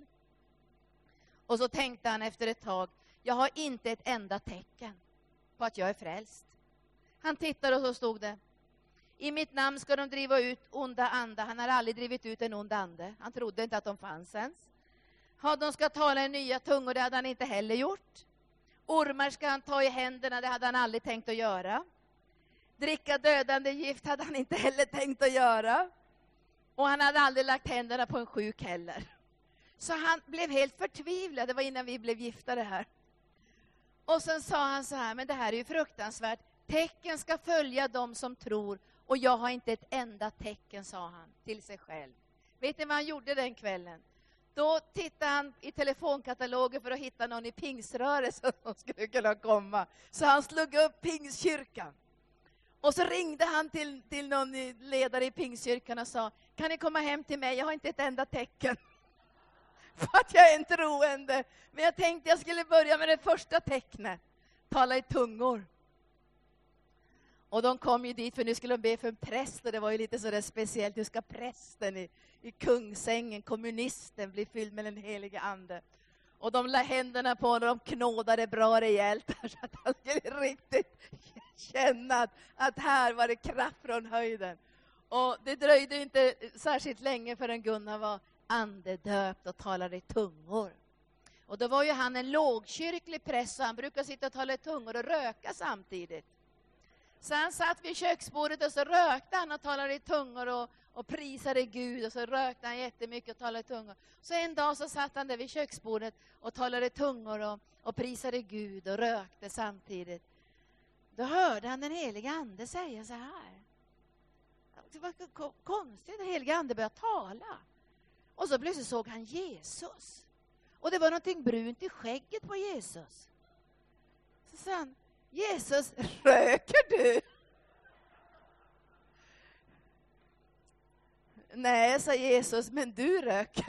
Och så tänkte han efter ett tag, jag har inte ett enda tecken på att jag är frälst. Han tittade och så stod det, i mitt namn ska de driva ut onda andar. Han har aldrig drivit ut en ond ande. Han trodde inte att de fanns ens. De ska tala i nya tungor, det hade han inte heller gjort. Ormar ska han ta i händerna, det hade han aldrig tänkt att göra. Dricka dödande gift hade han inte heller tänkt att göra. Och han hade aldrig lagt händerna på en sjuk heller. Så han blev helt förtvivlad. Det var innan vi blev gifta det här. Och sen sa han så här, men det här är ju fruktansvärt. Tecken ska följa dem som tror. Och jag har inte ett enda tecken, sa han till sig själv. Vet ni vad han gjorde den kvällen? Då tittade han i telefonkatalogen för att hitta någon i pingsrörelsen som skulle kunna komma. Så han slog upp Pingstkyrkan. Och så ringde han till någon ledare i Pingstkyrkan och sa, kan ni komma hem till mig? Jag har inte ett enda tecken. För att jag är en troende. Men jag tänkte jag skulle börja med det första tecknet. Tala i tungor. Och de kom ju dit, för nu skulle de be för en präst. Och det var ju lite sådär speciellt. Hur ska prästen i kungsängen, kommunisten, bli fylld med den heliga ande? Och de la händerna på honom och de knådade bra rejält. Så att han skulle riktigt känna att här var det kraft från höjden. Och det dröjde inte särskilt länge förrän Gunnar var andedöpt och talade i tungor. Och då var ju han en lågkyrklig präst, så han brukar sitta och tala i tungor och röka samtidigt. Så han satt vid köksbordet och så rökte han och talade i tungor och prisade Gud. Och så rökte han jättemycket och talade i tungor. Så en dag så satt han där vid köksbordet och talade i tungor och prisade Gud och rökte samtidigt. Då hörde han den heliga ande säga så här. Det var konstigt, den heliga ande började tala. Och så plötsligt såg han Jesus. Och det var någonting brunt i skägget på Jesus. Så sa han, Jesus, röker du? Nej, sa Jesus, men du röker.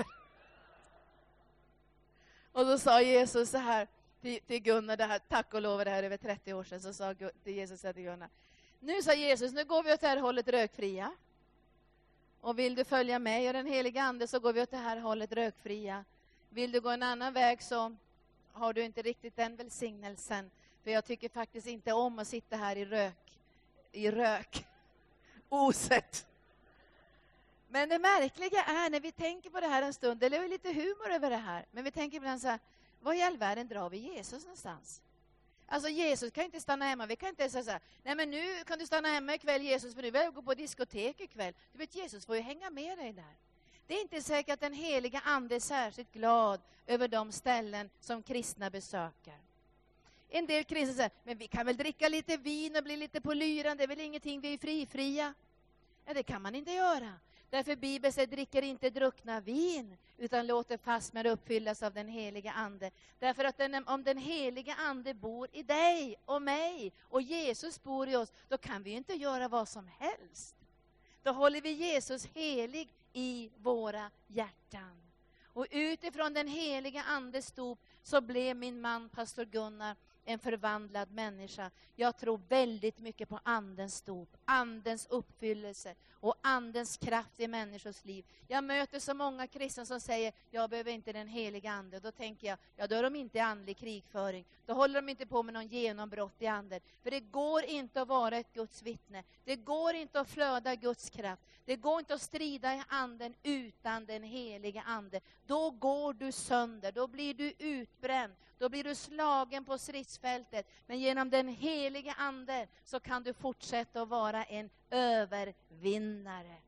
Och då sa Jesus så här till Gunnar, det här, tack och lov, det här över 30 år sedan, så sa Jesus till Gunnar, nu sa Jesus, nu går vi åt det här hållet rökfria. Och vill du följa mig och den heliga ande, så går vi åt det här hållet rökfria. Vill du gå en annan väg, så har du inte riktigt den välsignelsen. För jag tycker faktiskt inte om att sitta här i rök. Oset. Men det märkliga är, när vi tänker på det här en stund, det är ju lite humor över det här. Men vi tänker ibland så här, vad i all världen drar vi Jesus någonstans? Alltså Jesus kan inte stanna hemma. Vi kan inte säga så här, nej men nu kan du stanna hemma ikväll Jesus, för nu vill jag gå på diskotek ikväll. Du vet, Jesus får ju hänga med dig där. Det är inte säkert att den heliga ande är särskilt glad över de ställen som kristna besöker. En del kristna säger, men vi kan väl dricka lite vin och bli lite på lyran, det är väl ingenting, vi är fria. Ja, det kan man inte göra. Därför Bibeln säger, dricker inte druckna vin, utan låter fast med uppfyllas av den heliga ande. Därför att om den heliga ande bor i dig och mig, och Jesus bor i oss, då kan vi inte göra vad som helst. Då håller vi Jesus helig i våra hjärtan. Och utifrån den heliga andes dop så blev min man, pastor Gunnar, en förvandlad människa. Jag tror väldigt mycket på andens dop, andens uppfyllelse och andens kraft i människors liv. Jag möter så många kristna som säger, jag behöver inte den heliga ande. Då tänker jag, ja, då är de inte i andlig krigföring. Då håller de inte på med någon genombrott i anden. För det går inte att vara ett Guds vittne. Det går inte att flöda Guds kraft. Det går inte att strida i anden utan den heliga ande. Då går du sönder, då blir du utbränd. Då blir du slagen på stridsfältet. Men genom den heliga ande så kan du fortsätta att vara en övervinnare.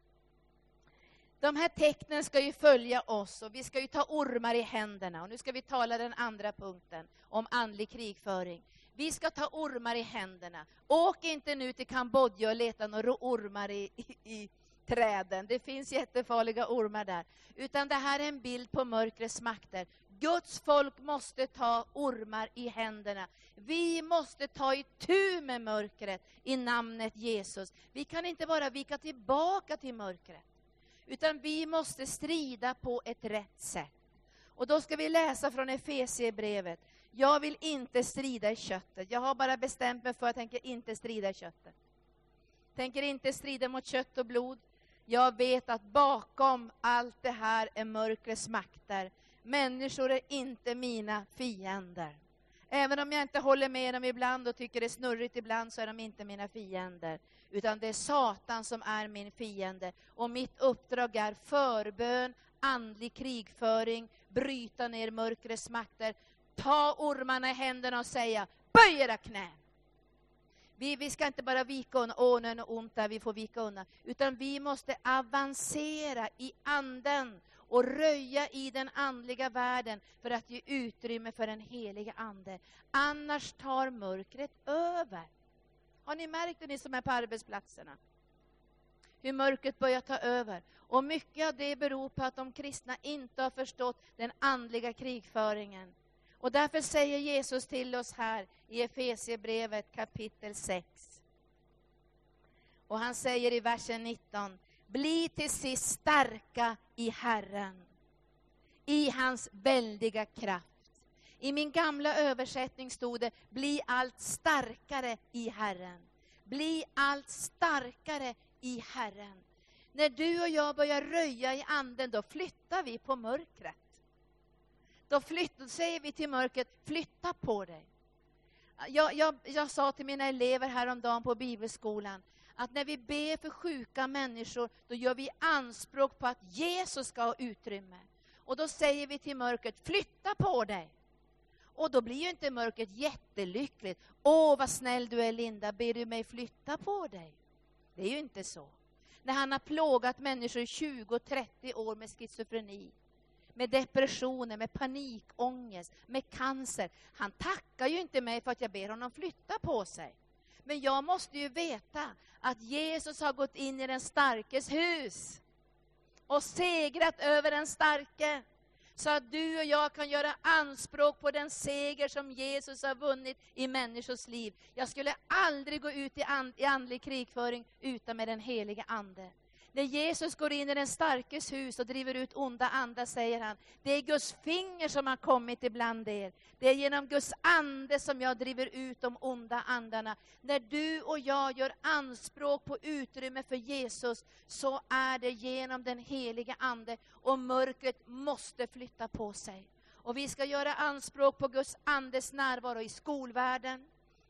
De här tecknen ska ju följa oss, och vi ska ju ta ormar i händerna. Och nu ska vi tala den andra punkten om andlig krigföring. Vi ska ta ormar i händerna. Åk inte nu till Kambodja och leta några ormar i träden. Det finns jättefarliga ormar där. Utan det här är en bild på mörkrets makter. Guds folk måste ta ormar i händerna. Vi måste ta itu med mörkret i namnet Jesus. Vi kan inte bara vika tillbaka till mörkret. Utan vi måste strida på ett rätt sätt. Och då ska vi läsa från Efesiebrevet. Jag vill inte strida i köttet. Jag har bara bestämt mig för att jag tänker inte strida i köttet. Tänker inte strida mot kött och blod. Jag vet att bakom allt det här är mörkrets makter. Människor är inte mina fiender. Även om jag inte håller med dem ibland och tycker det är snurrigt ibland, så är de inte mina fiender. Utan det är Satan som är min fiende. Och mitt uppdrag är förbön, andlig krigföring, bryta ner mörkrets makter. Ta ormarna i händerna och säga, böj era knän. Vi ska inte bara vika undan, nu är det ont där, vi får vika undan. Utan vi måste avancera i anden och röja i den andliga världen för att ge utrymme för den heliga ande. Annars tar mörkret över. Har ni märkt det, ni som är på arbetsplatserna? Hur mörkret börjar ta över. Och mycket av det beror på att de kristna inte har förstått den andliga krigföringen. Och därför säger Jesus till oss här i Efesiebrevet kapitel 6. Och han säger i versen 19. Bli till sist starka i Herren, i hans väldiga kraft. I min gamla översättning stod det, bli allt starkare i Herren. Bli allt starkare i Herren. När du och jag börjar röja i anden, då flyttar vi på mörkret. Då säger vi till mörkret, flytta på dig. Jag sa till mina elever häromdagen på bibelskolan, att när vi ber för sjuka människor, då gör vi anspråk på att Jesus ska ha utrymme. Och då säger vi till mörkret, flytta på dig. Och då blir ju inte mörkret jättelyckligt. Åh, vad snäll du är, Linda, ber du mig flytta på dig? Det är ju inte så. När han har plågat människor i 20-30 år med schizofreni, med depressioner, med panikångest, med cancer. Han tackar ju inte mig för att jag ber honom flytta på sig. Men jag måste ju veta att Jesus har gått in i den starkes hus och segrat över den starke. Så att du och jag kan göra anspråk på den seger som Jesus har vunnit i människors liv. Jag skulle aldrig gå ut i andlig krigföring utan med den heliga ande. När Jesus går in i den starkes hus och driver ut onda andar, säger han, det är Guds finger som har kommit ibland er. Det är genom Guds ande som jag driver ut de onda andarna. När du och jag gör anspråk på utrymme för Jesus, så är det genom den heliga ande, och mörkret måste flytta på sig. Och vi ska göra anspråk på Guds andes närvaro i skolvärlden,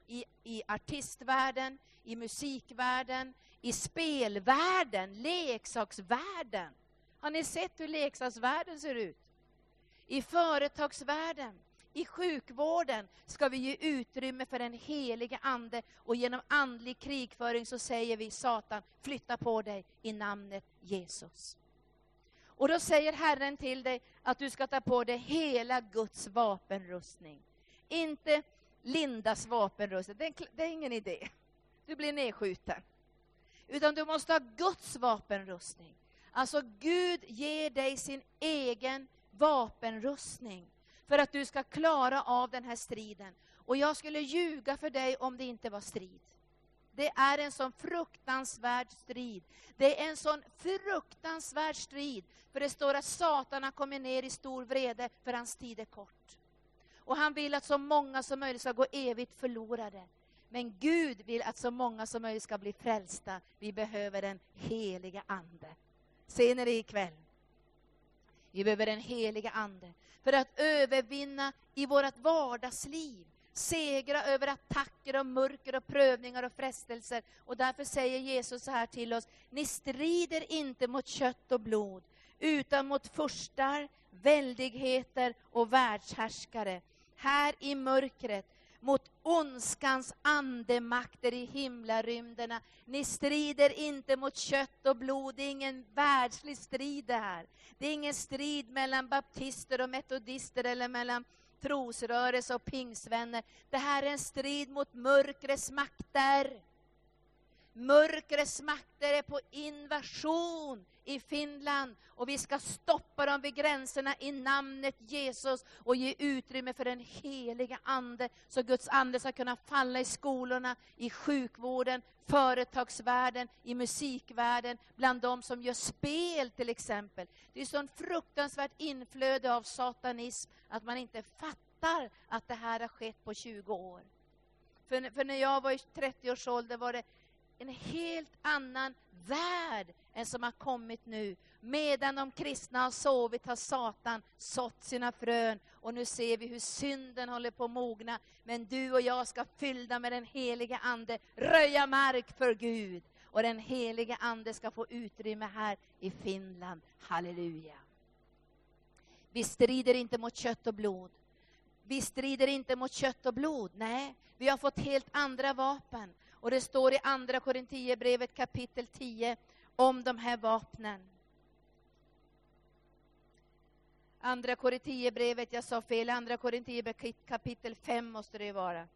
i artistvärlden, i musikvärlden, i spelvärlden, leksaksvärlden. Har ni sett hur leksaksvärlden ser ut? I företagsvärlden, i sjukvården ska vi ge utrymme för den heliga ande. Och genom andlig krigföring så säger vi, Satan, flytta på dig i namnet Jesus. Och då säger Herren till dig att du ska ta på dig hela Guds vapenrustning. Inte Lindas vapenrustning, det är ingen idé. Du blir nedskjuten. Utan du måste ha Guds vapenrustning. Alltså Gud ger dig sin egen vapenrustning för att du ska klara av den här striden. Och jag skulle ljuga för dig om det inte var strid. Det är en sån fruktansvärd strid. Det är en sån fruktansvärd strid. För det står att Satan har kommit ner i stor vrede, för hans tid är kort. Och han vill att så många som möjligt ska gå evigt förlorade. Men Gud vill att så många som möjligt ska bli frälsta. Vi behöver den heliga ande. Ser ni det ikväll? Vi behöver den heliga ande för att övervinna i vårt vardagsliv. Segra över attacker och mörker och prövningar och frestelser. Och därför säger Jesus så här till oss: ni strider inte mot kött och blod, utan mot furstar, väldigheter och världshärskare. Här i mörkret, mot ondskans andemakter i himlarymderna. Ni strider inte mot kött och blod. Det är ingen världslig strid det här. Det är ingen strid mellan baptister och metodister eller mellan trosrörelse och pingsvänner. Det här är en strid mot mörkrets makter. Mörkrets makter är på invasion i Finland. Och vi ska stoppa dem vid gränserna i namnet Jesus. Och ge utrymme för den heliga ande. Så Guds ande ska kunna falla i skolorna, i sjukvården, företagsvärlden, i musikvärlden. Bland de som gör spel till exempel. Det är sån fruktansvärt inflöde av satanism. Att man inte fattar att det här har skett på 20 år. För när jag var i 30-årsåldern var det en helt annan värld än som har kommit nu. Medan de kristna har sovit har Satan sått sina frön. Och nu ser vi hur synden håller på att mogna. Men du och jag ska fyllda med den heliga ande. Röja mark för Gud. Och den heliga ande ska få utrymme här i Finland. Halleluja. Vi strider inte mot kött och blod. Vi strider inte mot kött och blod. Nej, vi har fått helt andra vapen. Och det står i andra Korinthierbrevet kapitel 10 om de här vapnen. Andra Korinthierbrevet, jag sa fel, andra Korinthierbrevet kapitel 5 måste det vara.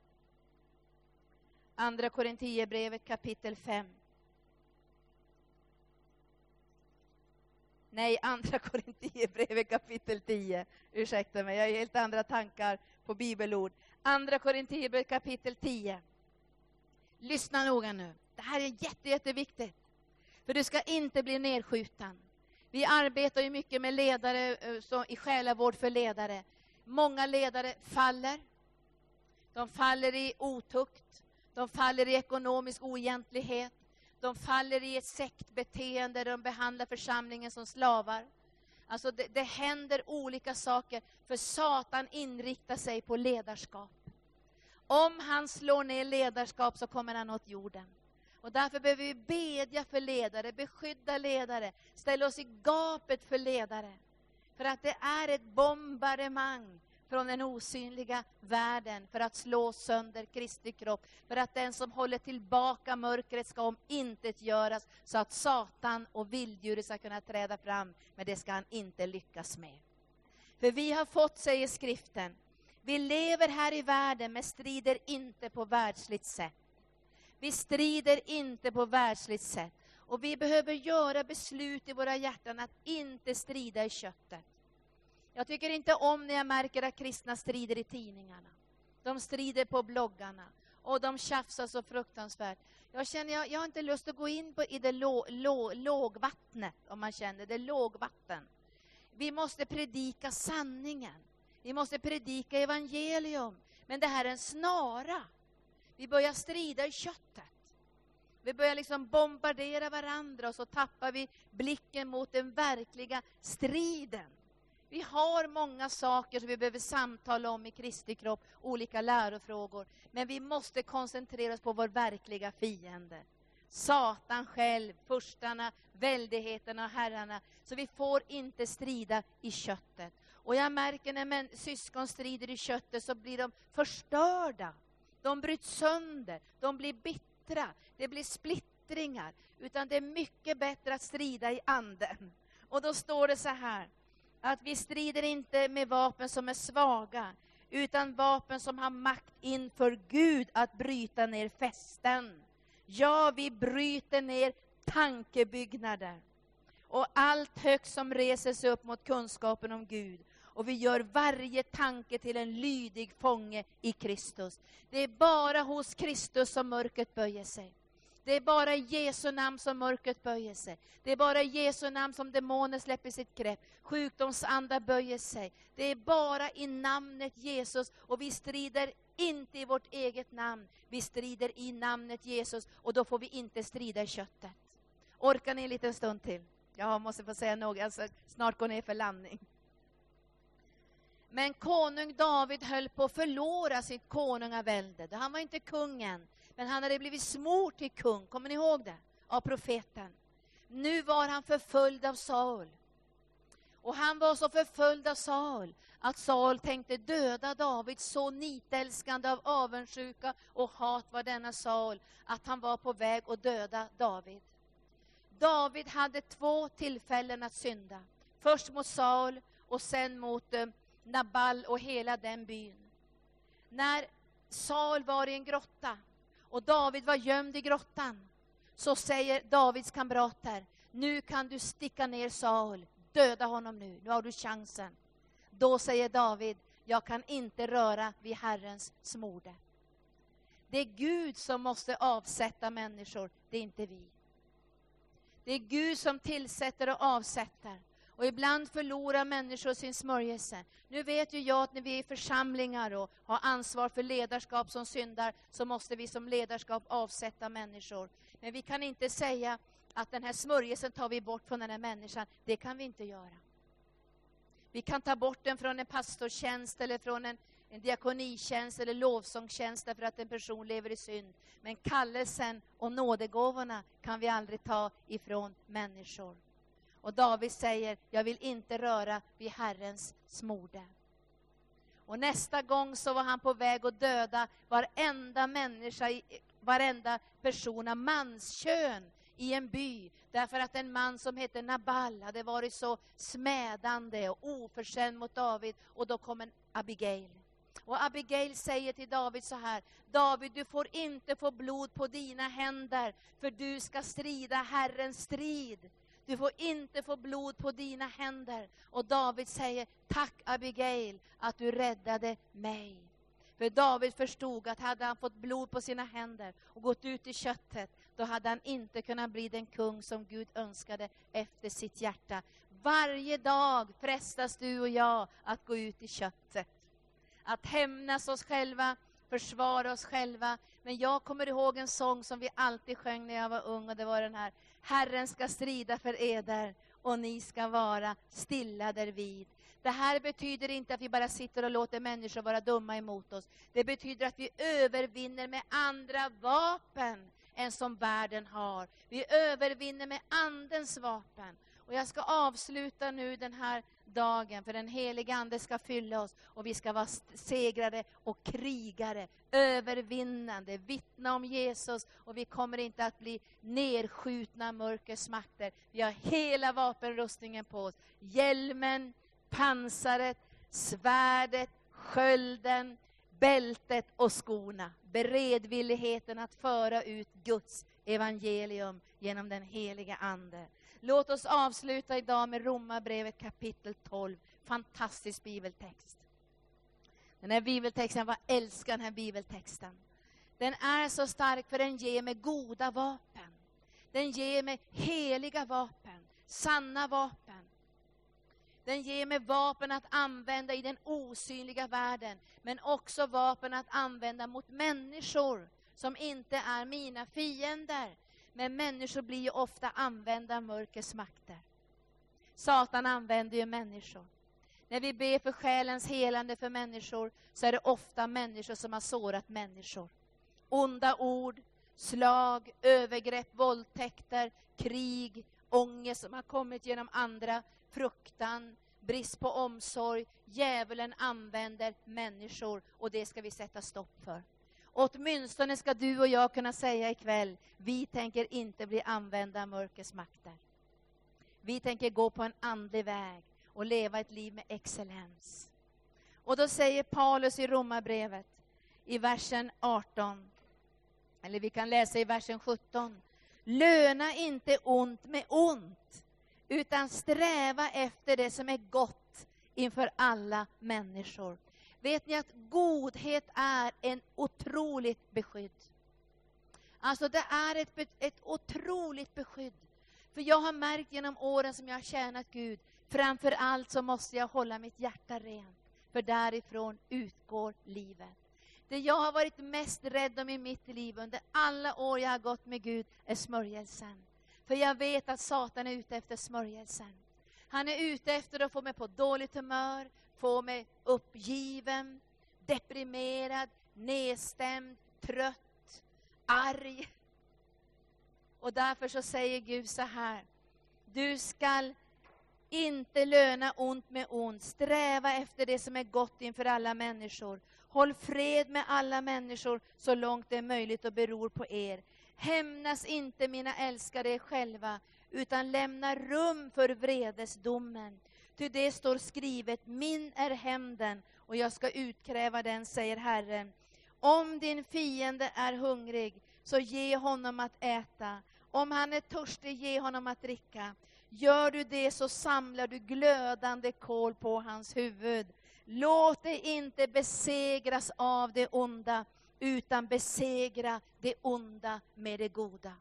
Andra Korinthierbrevet kapitel 5. Nej, andra Korinthierbrevet kapitel 10. Ursäkta mig, jag har helt andra tankar på bibelord. Andra Korinthierbrevet kapitel 10. Lyssna noga nu. Det här är jätteviktigt. För du ska inte bli nedskjuten. Vi arbetar ju mycket med ledare i själavård för ledare. Många ledare faller. De faller i otukt. De faller i ekonomisk oegentlighet. De faller i ett sektbeteende där de behandlar församlingen som slavar. Alltså det händer olika saker. För Satan inriktar sig på ledarskap. Om han slår ner ledarskap så kommer han åt jorden. Och därför behöver vi bedja för ledare, beskydda ledare, ställa oss i gapet för ledare. För att det är ett bombardemang från den osynliga världen för att slå sönder Kristi kropp. För att den som håller tillbaka mörkret ska omintetgöras så att Satan och vilddjuret ska kunna träda fram. Men det ska han inte lyckas med. För vi har fått, säger skriften, vi lever här i världen men strider inte på världsligt sätt. Vi strider inte på världsligt sätt. Och vi behöver göra beslut i våra hjärtan att inte strida i köttet. Jag tycker inte om när jag märker att kristna strider i tidningarna. De strider på bloggarna. Och de tjafsar så fruktansvärt. Jag känner, jag har inte lust att gå in i det lågvattnet, om man känner det, lågvatten. Vi måste predika sanningen. Vi måste predika evangelium. Men det här är en snara. Vi börjar strida i köttet. Vi börjar liksom bombardera varandra och så tappar vi blicken mot den verkliga striden. Vi har många saker som vi behöver samtala om i Kristi kropp, olika lärofrågor. Men vi måste koncentrera oss på vår verkliga fiende. Satan själv, furstarna, väldigheterna och herrarna. Så vi får inte strida i köttet. Och jag märker när syskon strider i köttet så blir de förstörda. De bryts sönder, de blir bittra, det blir splittringar. Utan det är mycket bättre att strida i anden. Och då står det så här, att vi strider inte med vapen som är svaga, utan vapen som har makt inför Gud att bryta ner fästen. Ja, vi bryter ner tankebyggnader. Och allt högt som reser sig upp mot kunskapen om Gud. Och vi gör varje tanke till en lydig fånge i Kristus. Det är bara hos Kristus som mörkret böjer sig. Det är bara i Jesu namn som mörkret böjer sig. Det är bara i Jesu namn som demoner släpper sitt grepp. Sjukdomsandar böjer sig. Det är bara i namnet Jesus. Och vi strider inte i vårt eget namn. Vi strider i namnet Jesus. Och då får vi inte strida i köttet. Orkar ni en liten stund till? Jag måste få säga något. Alltså, snart går ner för landning. Men konung David höll på att förlora sitt konungavälde. Han var inte kungen. Men han hade blivit smord till kung. Kommer ni ihåg det? Av profeten. Nu var han förföljd av Saul. Och han var så förföljd av Saul att Saul tänkte döda David. Så nitälskande av avundsjuka och hat var denna Saul att han var på väg att döda David. David hade 2 tillfällen att synda. Först mot Saul och sen mot Nabal och hela den byn. När Saul var i en grotta och David var gömd i grottan, så säger Davids kamrater, nu kan du sticka ner Saul, döda honom nu har du chansen. Då säger David, jag kan inte röra vid Herrens smorde. Det är Gud som måste avsätta människor, det är inte vi. Det är Gud som tillsätter och avsätter. Och ibland förlorar människor sin smörjelse. Nu vet ju jag att när vi är i församlingar och har ansvar för ledarskap som syndar, så måste vi som ledarskap avsätta människor. Men vi kan inte säga att den här smörjelsen tar vi bort från den här människan. Det kan vi inte göra. Vi kan ta bort den från en pastortjänst eller från en diakonitjänst eller lovsångstjänst därför att en person lever i synd. Men kallelsen och nådegåvorna kan vi aldrig ta ifrån människor. Och David säger, jag vill inte röra vid Herrens smorde. Och nästa gång så var han på väg att döda varenda person av manskön i en by. Därför att en man som heter Nabal hade varit så smädande och oförskämd mot David. Och då kom en Abigail. Och Abigail säger till David så här, David, du får inte få blod på dina händer, för du ska strida Herrens strid. Du får inte få blod på dina händer. Och David säger, tack Abigail att du räddade mig. För David förstod att hade han fått blod på sina händer och gått ut i köttet, då hade han inte kunnat bli den kung som Gud önskade efter sitt hjärta. Varje dag frestas du och jag att gå ut i köttet. Att hämnas oss själva, försvara oss själva. Men jag kommer ihåg en sång som vi alltid sjöng när jag var ung, och det var den här: Herren ska strida för eder och ni ska vara stilla därvid. Det här betyder inte att vi bara sitter och låter människor vara dumma emot oss. Det betyder att vi övervinner med andra vapen än som världen har. Vi övervinner med andens vapen. Och jag ska avsluta nu den här dagen, för den heliga ande ska fylla oss. Och vi ska vara segrare och krigare, övervinnande, vittna om Jesus. Och vi kommer inte att bli nedskjutna mörkers makter. Vi har hela vapenrustningen på oss. Hjälmen, pansaret, svärdet, skölden, bältet och skorna. Beredvilligheten att föra ut Guds evangelium genom den heliga ande. Låt oss avsluta idag med Romarbrevet kapitel 12. Fantastisk bibeltext. Den här bibeltexten, vad älskar den här bibeltexten. Den är så stark för den ger mig goda vapen. Den ger mig heliga vapen, sanna vapen. Den ger mig vapen att använda i den osynliga världen. Men också vapen att använda mot människor som inte är mina fiender. Men människor blir ju ofta använda av mörkers makter. Satan använder ju människor. När vi ber för själens helande för människor, så är det ofta människor som har sårat människor. Onda ord, slag, övergrepp, våldtäkter, krig, ångest som har kommit genom andra, fruktan, brist på omsorg. Djävulen använder människor, och det ska vi sätta stopp för. Åtminstone ska du och jag kunna säga ikväll, vi tänker inte bli använda av mörkers makter. Vi tänker gå på en andlig väg och leva ett liv med excellens. Och då säger Paulus i Romarbrevet i versen 18, eller vi kan läsa i versen 17. Löna inte ont med ont, utan sträva efter det som är gott inför alla människor. Vet ni att godhet är en otroligt beskydd? Alltså det är ett otroligt beskydd. För jag har märkt genom åren som jag har tjänat Gud, framför allt så måste jag hålla mitt hjärta rent. För därifrån utgår livet. Det jag har varit mest rädd om i mitt liv under alla år jag har gått med Gud är smörjelsen. För jag vet att Satan är ute efter smörjelsen. Han är ute efter att få mig på dåligt humör, få mig uppgiven, deprimerad, nedstämd, trött, arg. Och därför så säger Gud så här: du skall inte löna ont med ont. Sträva efter det som är gott inför alla människor. Håll fred med alla människor så långt det är möjligt och beror på er. Hämnas inte, mina älskade, er själva, utan lämna rum för vredesdomen. Ty det står skrivet: min är hämnden och jag ska utkräva den, säger Herren. Om din fiende är hungrig, så ge honom att äta. Om han är törstig, ge honom att dricka. Gör du det så samlar du glödande kol på hans huvud. Låt dig inte besegras av det onda, utan besegra det onda med det goda.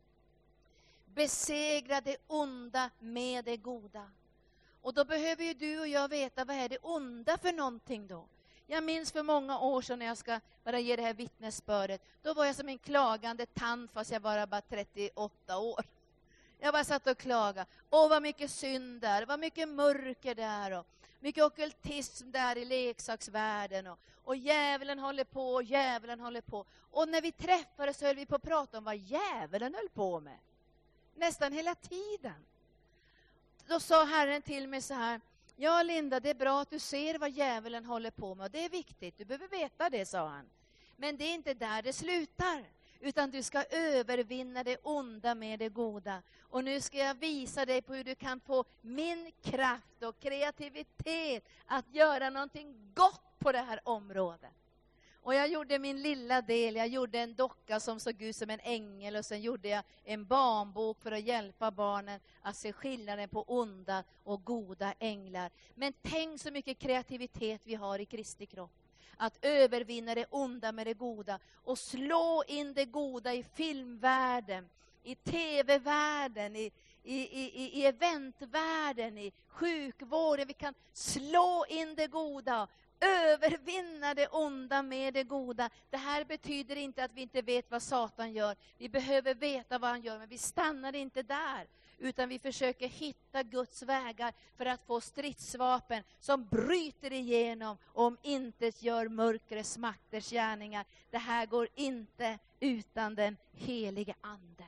Besegra det onda med det goda. Och då behöver ju du och jag veta, vad är det onda för någonting då? Jag minns för många år sedan, när jag ska bara ge det här vittnesbördet, då var jag som en klagande tant, fast jag var bara 38 år. Jag bara satt och klagade. Åh, vad mycket synd där, vad mycket mörker där, och mycket ockultism där i leksaksvärlden, och djävulen håller på, och djävulen håller på. Och när vi träffades så höll vi på att prata om vad djävulen höll på med. Nästan hela tiden. Då sa Herren till mig så här: ja, Linda, det är bra att du ser vad djävulen håller på med, och det är viktigt, du behöver veta det, sa han. Men det är inte där det slutar, utan du ska övervinna det onda med det goda. Och nu ska jag visa dig på hur du kan få min kraft och kreativitet att göra någonting gott på det här området. Och jag gjorde min lilla del. Jag gjorde en docka som såg ut som en ängel, och sen gjorde jag en barnbok för att hjälpa barnen att se skillnaden på onda och goda änglar. Men tänk så mycket kreativitet vi har i Kristi kropp. Att övervinna det onda med det goda och slå in det goda i filmvärlden, i tv-världen, i eventvärlden, i sjukvården. Vi kan slå in det goda, övervinna det onda med det goda. Det här betyder inte att vi inte vet vad Satan gör. Vi behöver veta vad han gör, men vi stannar inte där. Utan vi försöker hitta Guds vägar för att få stridsvapen som bryter igenom och om intet gör mörkrets makters gärningar. Det här går inte utan den helige ande.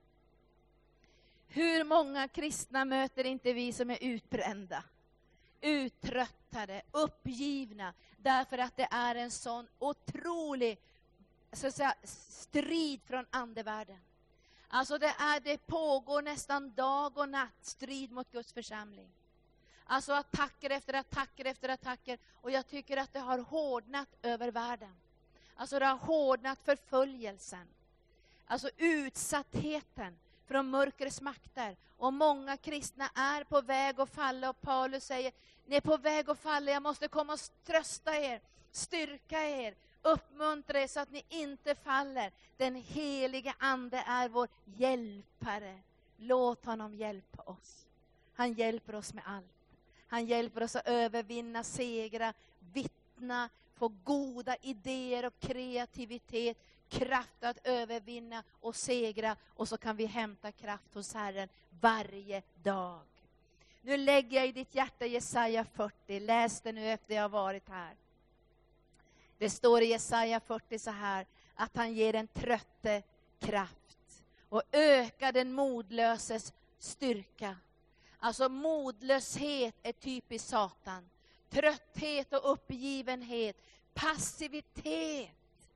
Hur många kristna möter inte vi som är utbrända, uttröttade, uppgivna, därför att det är en sån otrolig, så att säga, strid från andevärlden. Alltså det pågår nästan dag och natt strid mot Guds församling. Alltså attacker efter attacker efter attacker. Och jag tycker att det har hårdnat över världen. Alltså det har hårdnat förföljelsen. Alltså utsattheten från mörkrets makter. Och många kristna är på väg att falla. Och Paulus säger, ni är på väg att falla. Jag måste komma och trösta er, styrka er, uppmuntra er så att ni inte faller. Den helige ande är vår hjälpare. Låt honom hjälpa oss. Han hjälper oss med allt. Han hjälper oss att övervinna, segra, vittna, få goda idéer och kreativitet, kraft att övervinna och segra. Och så kan vi hämta kraft hos Herren varje dag. Nu lägger jag i ditt hjärta Jesaja 40. Läs det nu efter jag har varit här. Det står i Jesaja 40 så här, att han ger en trötte kraft och ökar den modlöses styrka. Alltså modlöshet är typiskt Satan. Trötthet och uppgivenhet, passivitet,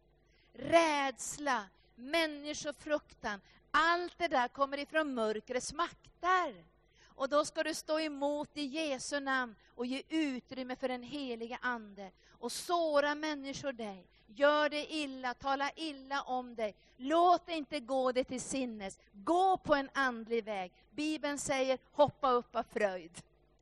rädsla, människofruktan. Allt det där kommer ifrån mörkrets makter. Och då ska du stå emot i Jesu namn och ge utrymme för den heliga ande. Och såra människor dig. Gör det illa, tala illa om dig. Låt inte gå det till sinnes. Gå på en andlig väg. Bibeln säger, hoppa upp av fröjd.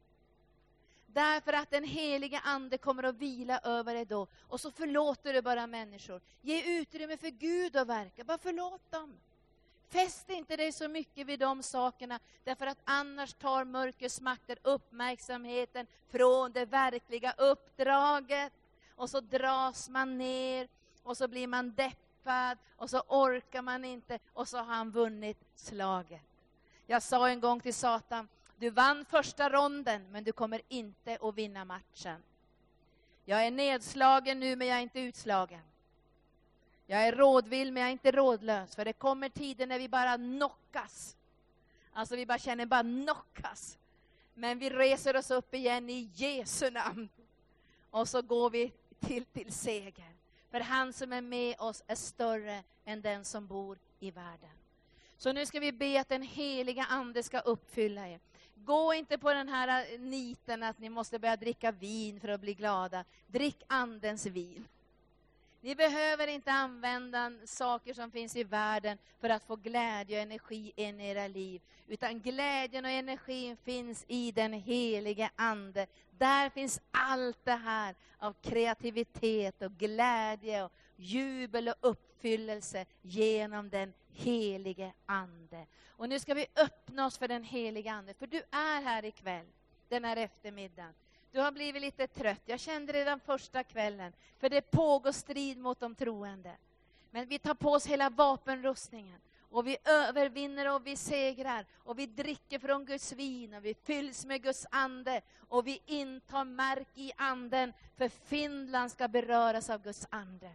Därför att den heliga ande kommer att vila över dig då. Och så förlåter du bara människor. Ge utrymme för Gud att verka. Bara förlåt dem. Fäst inte dig så mycket vid de sakerna, därför att annars tar mörkrets makter uppmärksamheten från det verkliga uppdraget. Och så dras man ner och så blir man deppad och så orkar man inte och så har han vunnit slaget. Jag sa en gång till Satan, du vann första ronden men du kommer inte att vinna matchen. Jag är nedslagen nu men jag är inte utslagen. Jag är rådvill men jag är inte rådlös. För det kommer tider när vi bara knockas. Alltså vi bara känner bara knockas. Men vi reser oss upp igen i Jesu namn. Och så går vi till seger. För han som är med oss är större än den som bor i världen. Så nu ska vi be att den heliga ande ska uppfylla er. Gå inte på den här niten att ni måste börja dricka vin för att bli glada. Drick andens vin. Ni behöver inte använda saker som finns i världen för att få glädje och energi in i era liv. Utan glädjen och energin finns i den helige ande. Där finns allt det här av kreativitet och glädje och jubel och uppfyllelse genom den helige ande. Och nu ska vi öppna oss för den helige ande. För du är här ikväll, den här eftermiddagen. Du har blivit lite trött. Jag kände redan första kvällen. För det pågår strid mot de troende. Men vi tar på oss hela vapenrustningen. Och vi övervinner och vi segrar. Och vi dricker från Guds vin. Och vi fylls med Guds ande. Och vi intar mark i anden. För Finland ska beröras av Guds ande.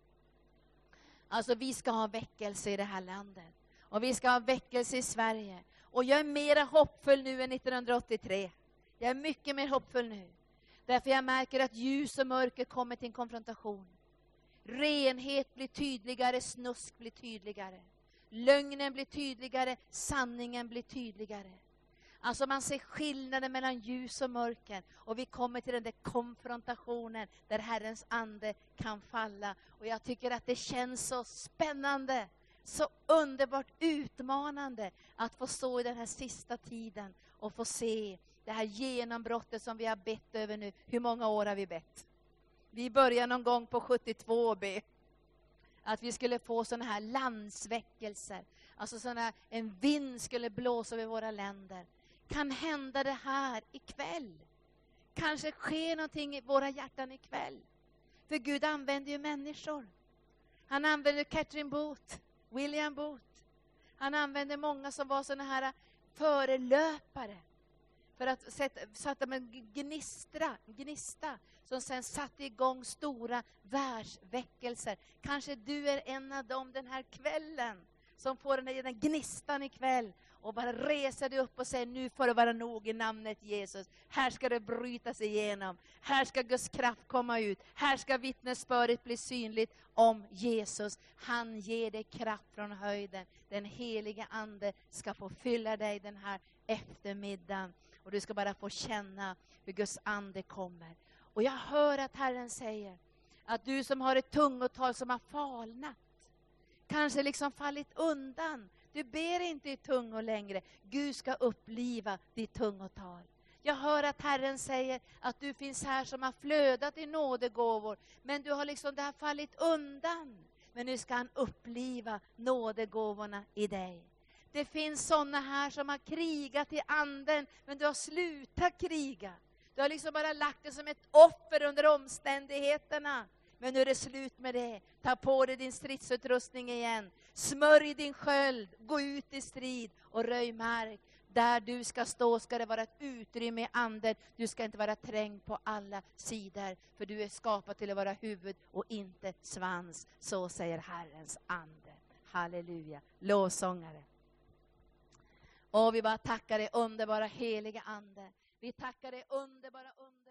Alltså vi ska ha väckelse i det här landet. Och vi ska ha väckelse i Sverige. Och jag är mera hoppfull nu än 1983. Jag är mycket mer hoppfull nu. Därför jag märker att ljus och mörker kommer till en konfrontation. Renhet blir tydligare, snusk blir tydligare. Lögnen blir tydligare, sanningen blir tydligare. Alltså man ser skillnaden mellan ljus och mörker. Och vi kommer till den där konfrontationen där Herrens ande kan falla. Och jag tycker att det känns så spännande. Så underbart utmanande att få stå i den här sista tiden och få se det här genombrottet som vi har bett över nu. Hur många år har vi bett? Vi började någon gång på 72 och be. Att vi skulle få sådana här landsväckelser. Alltså en vind skulle blåsa över våra länder. Kan hända det här ikväll. Kanske sker någonting i våra hjärtan ikväll. För Gud använder ju människor. Han använder Catherine Booth, William Booth. Han använder många som var sådana här förelöpare. För att sätta med gnista som sen satte igång stora världsväckelser. Kanske du är en av dem den här kvällen som får den här gnistan ikväll och bara reser dig upp och säger nu får det vara nog i namnet Jesus. Här ska det brytas igenom. Här ska Guds kraft komma ut. Här ska vittnesbördet bli synligt om Jesus. Han ger dig kraft från höjden. Den helige ande ska få fylla dig den här eftermiddagen. Och du ska bara få känna hur Guds ande kommer. Och jag hör att Herren säger att du som har ett tungotal som har falnat. Kanske liksom fallit undan. Du ber inte i tungor längre. Gud ska uppliva ditt tungotal. Jag hör att Herren säger att du finns här som har flödat i nådegåvor. Men du har liksom det här fallit undan. Men nu ska han uppliva nådegåvorna i dig. Det finns sådana här som har krigat i anden. Men du har slutat kriga. Du har liksom bara lagt det som ett offer under omständigheterna. Men nu är det slut med det. Ta på dig din stridsutrustning igen. Smörj din sköld. Gå ut i strid och röj mark. Där du ska stå ska det vara ett utrymme i anden. Du ska inte vara trängd på alla sidor. För du är skapad till att vara huvud och inte svans. Så säger Herrens ande. Halleluja. Lovsångare. Och vi bara tackar dig underbara heliga ande. Vi tackar dig underbara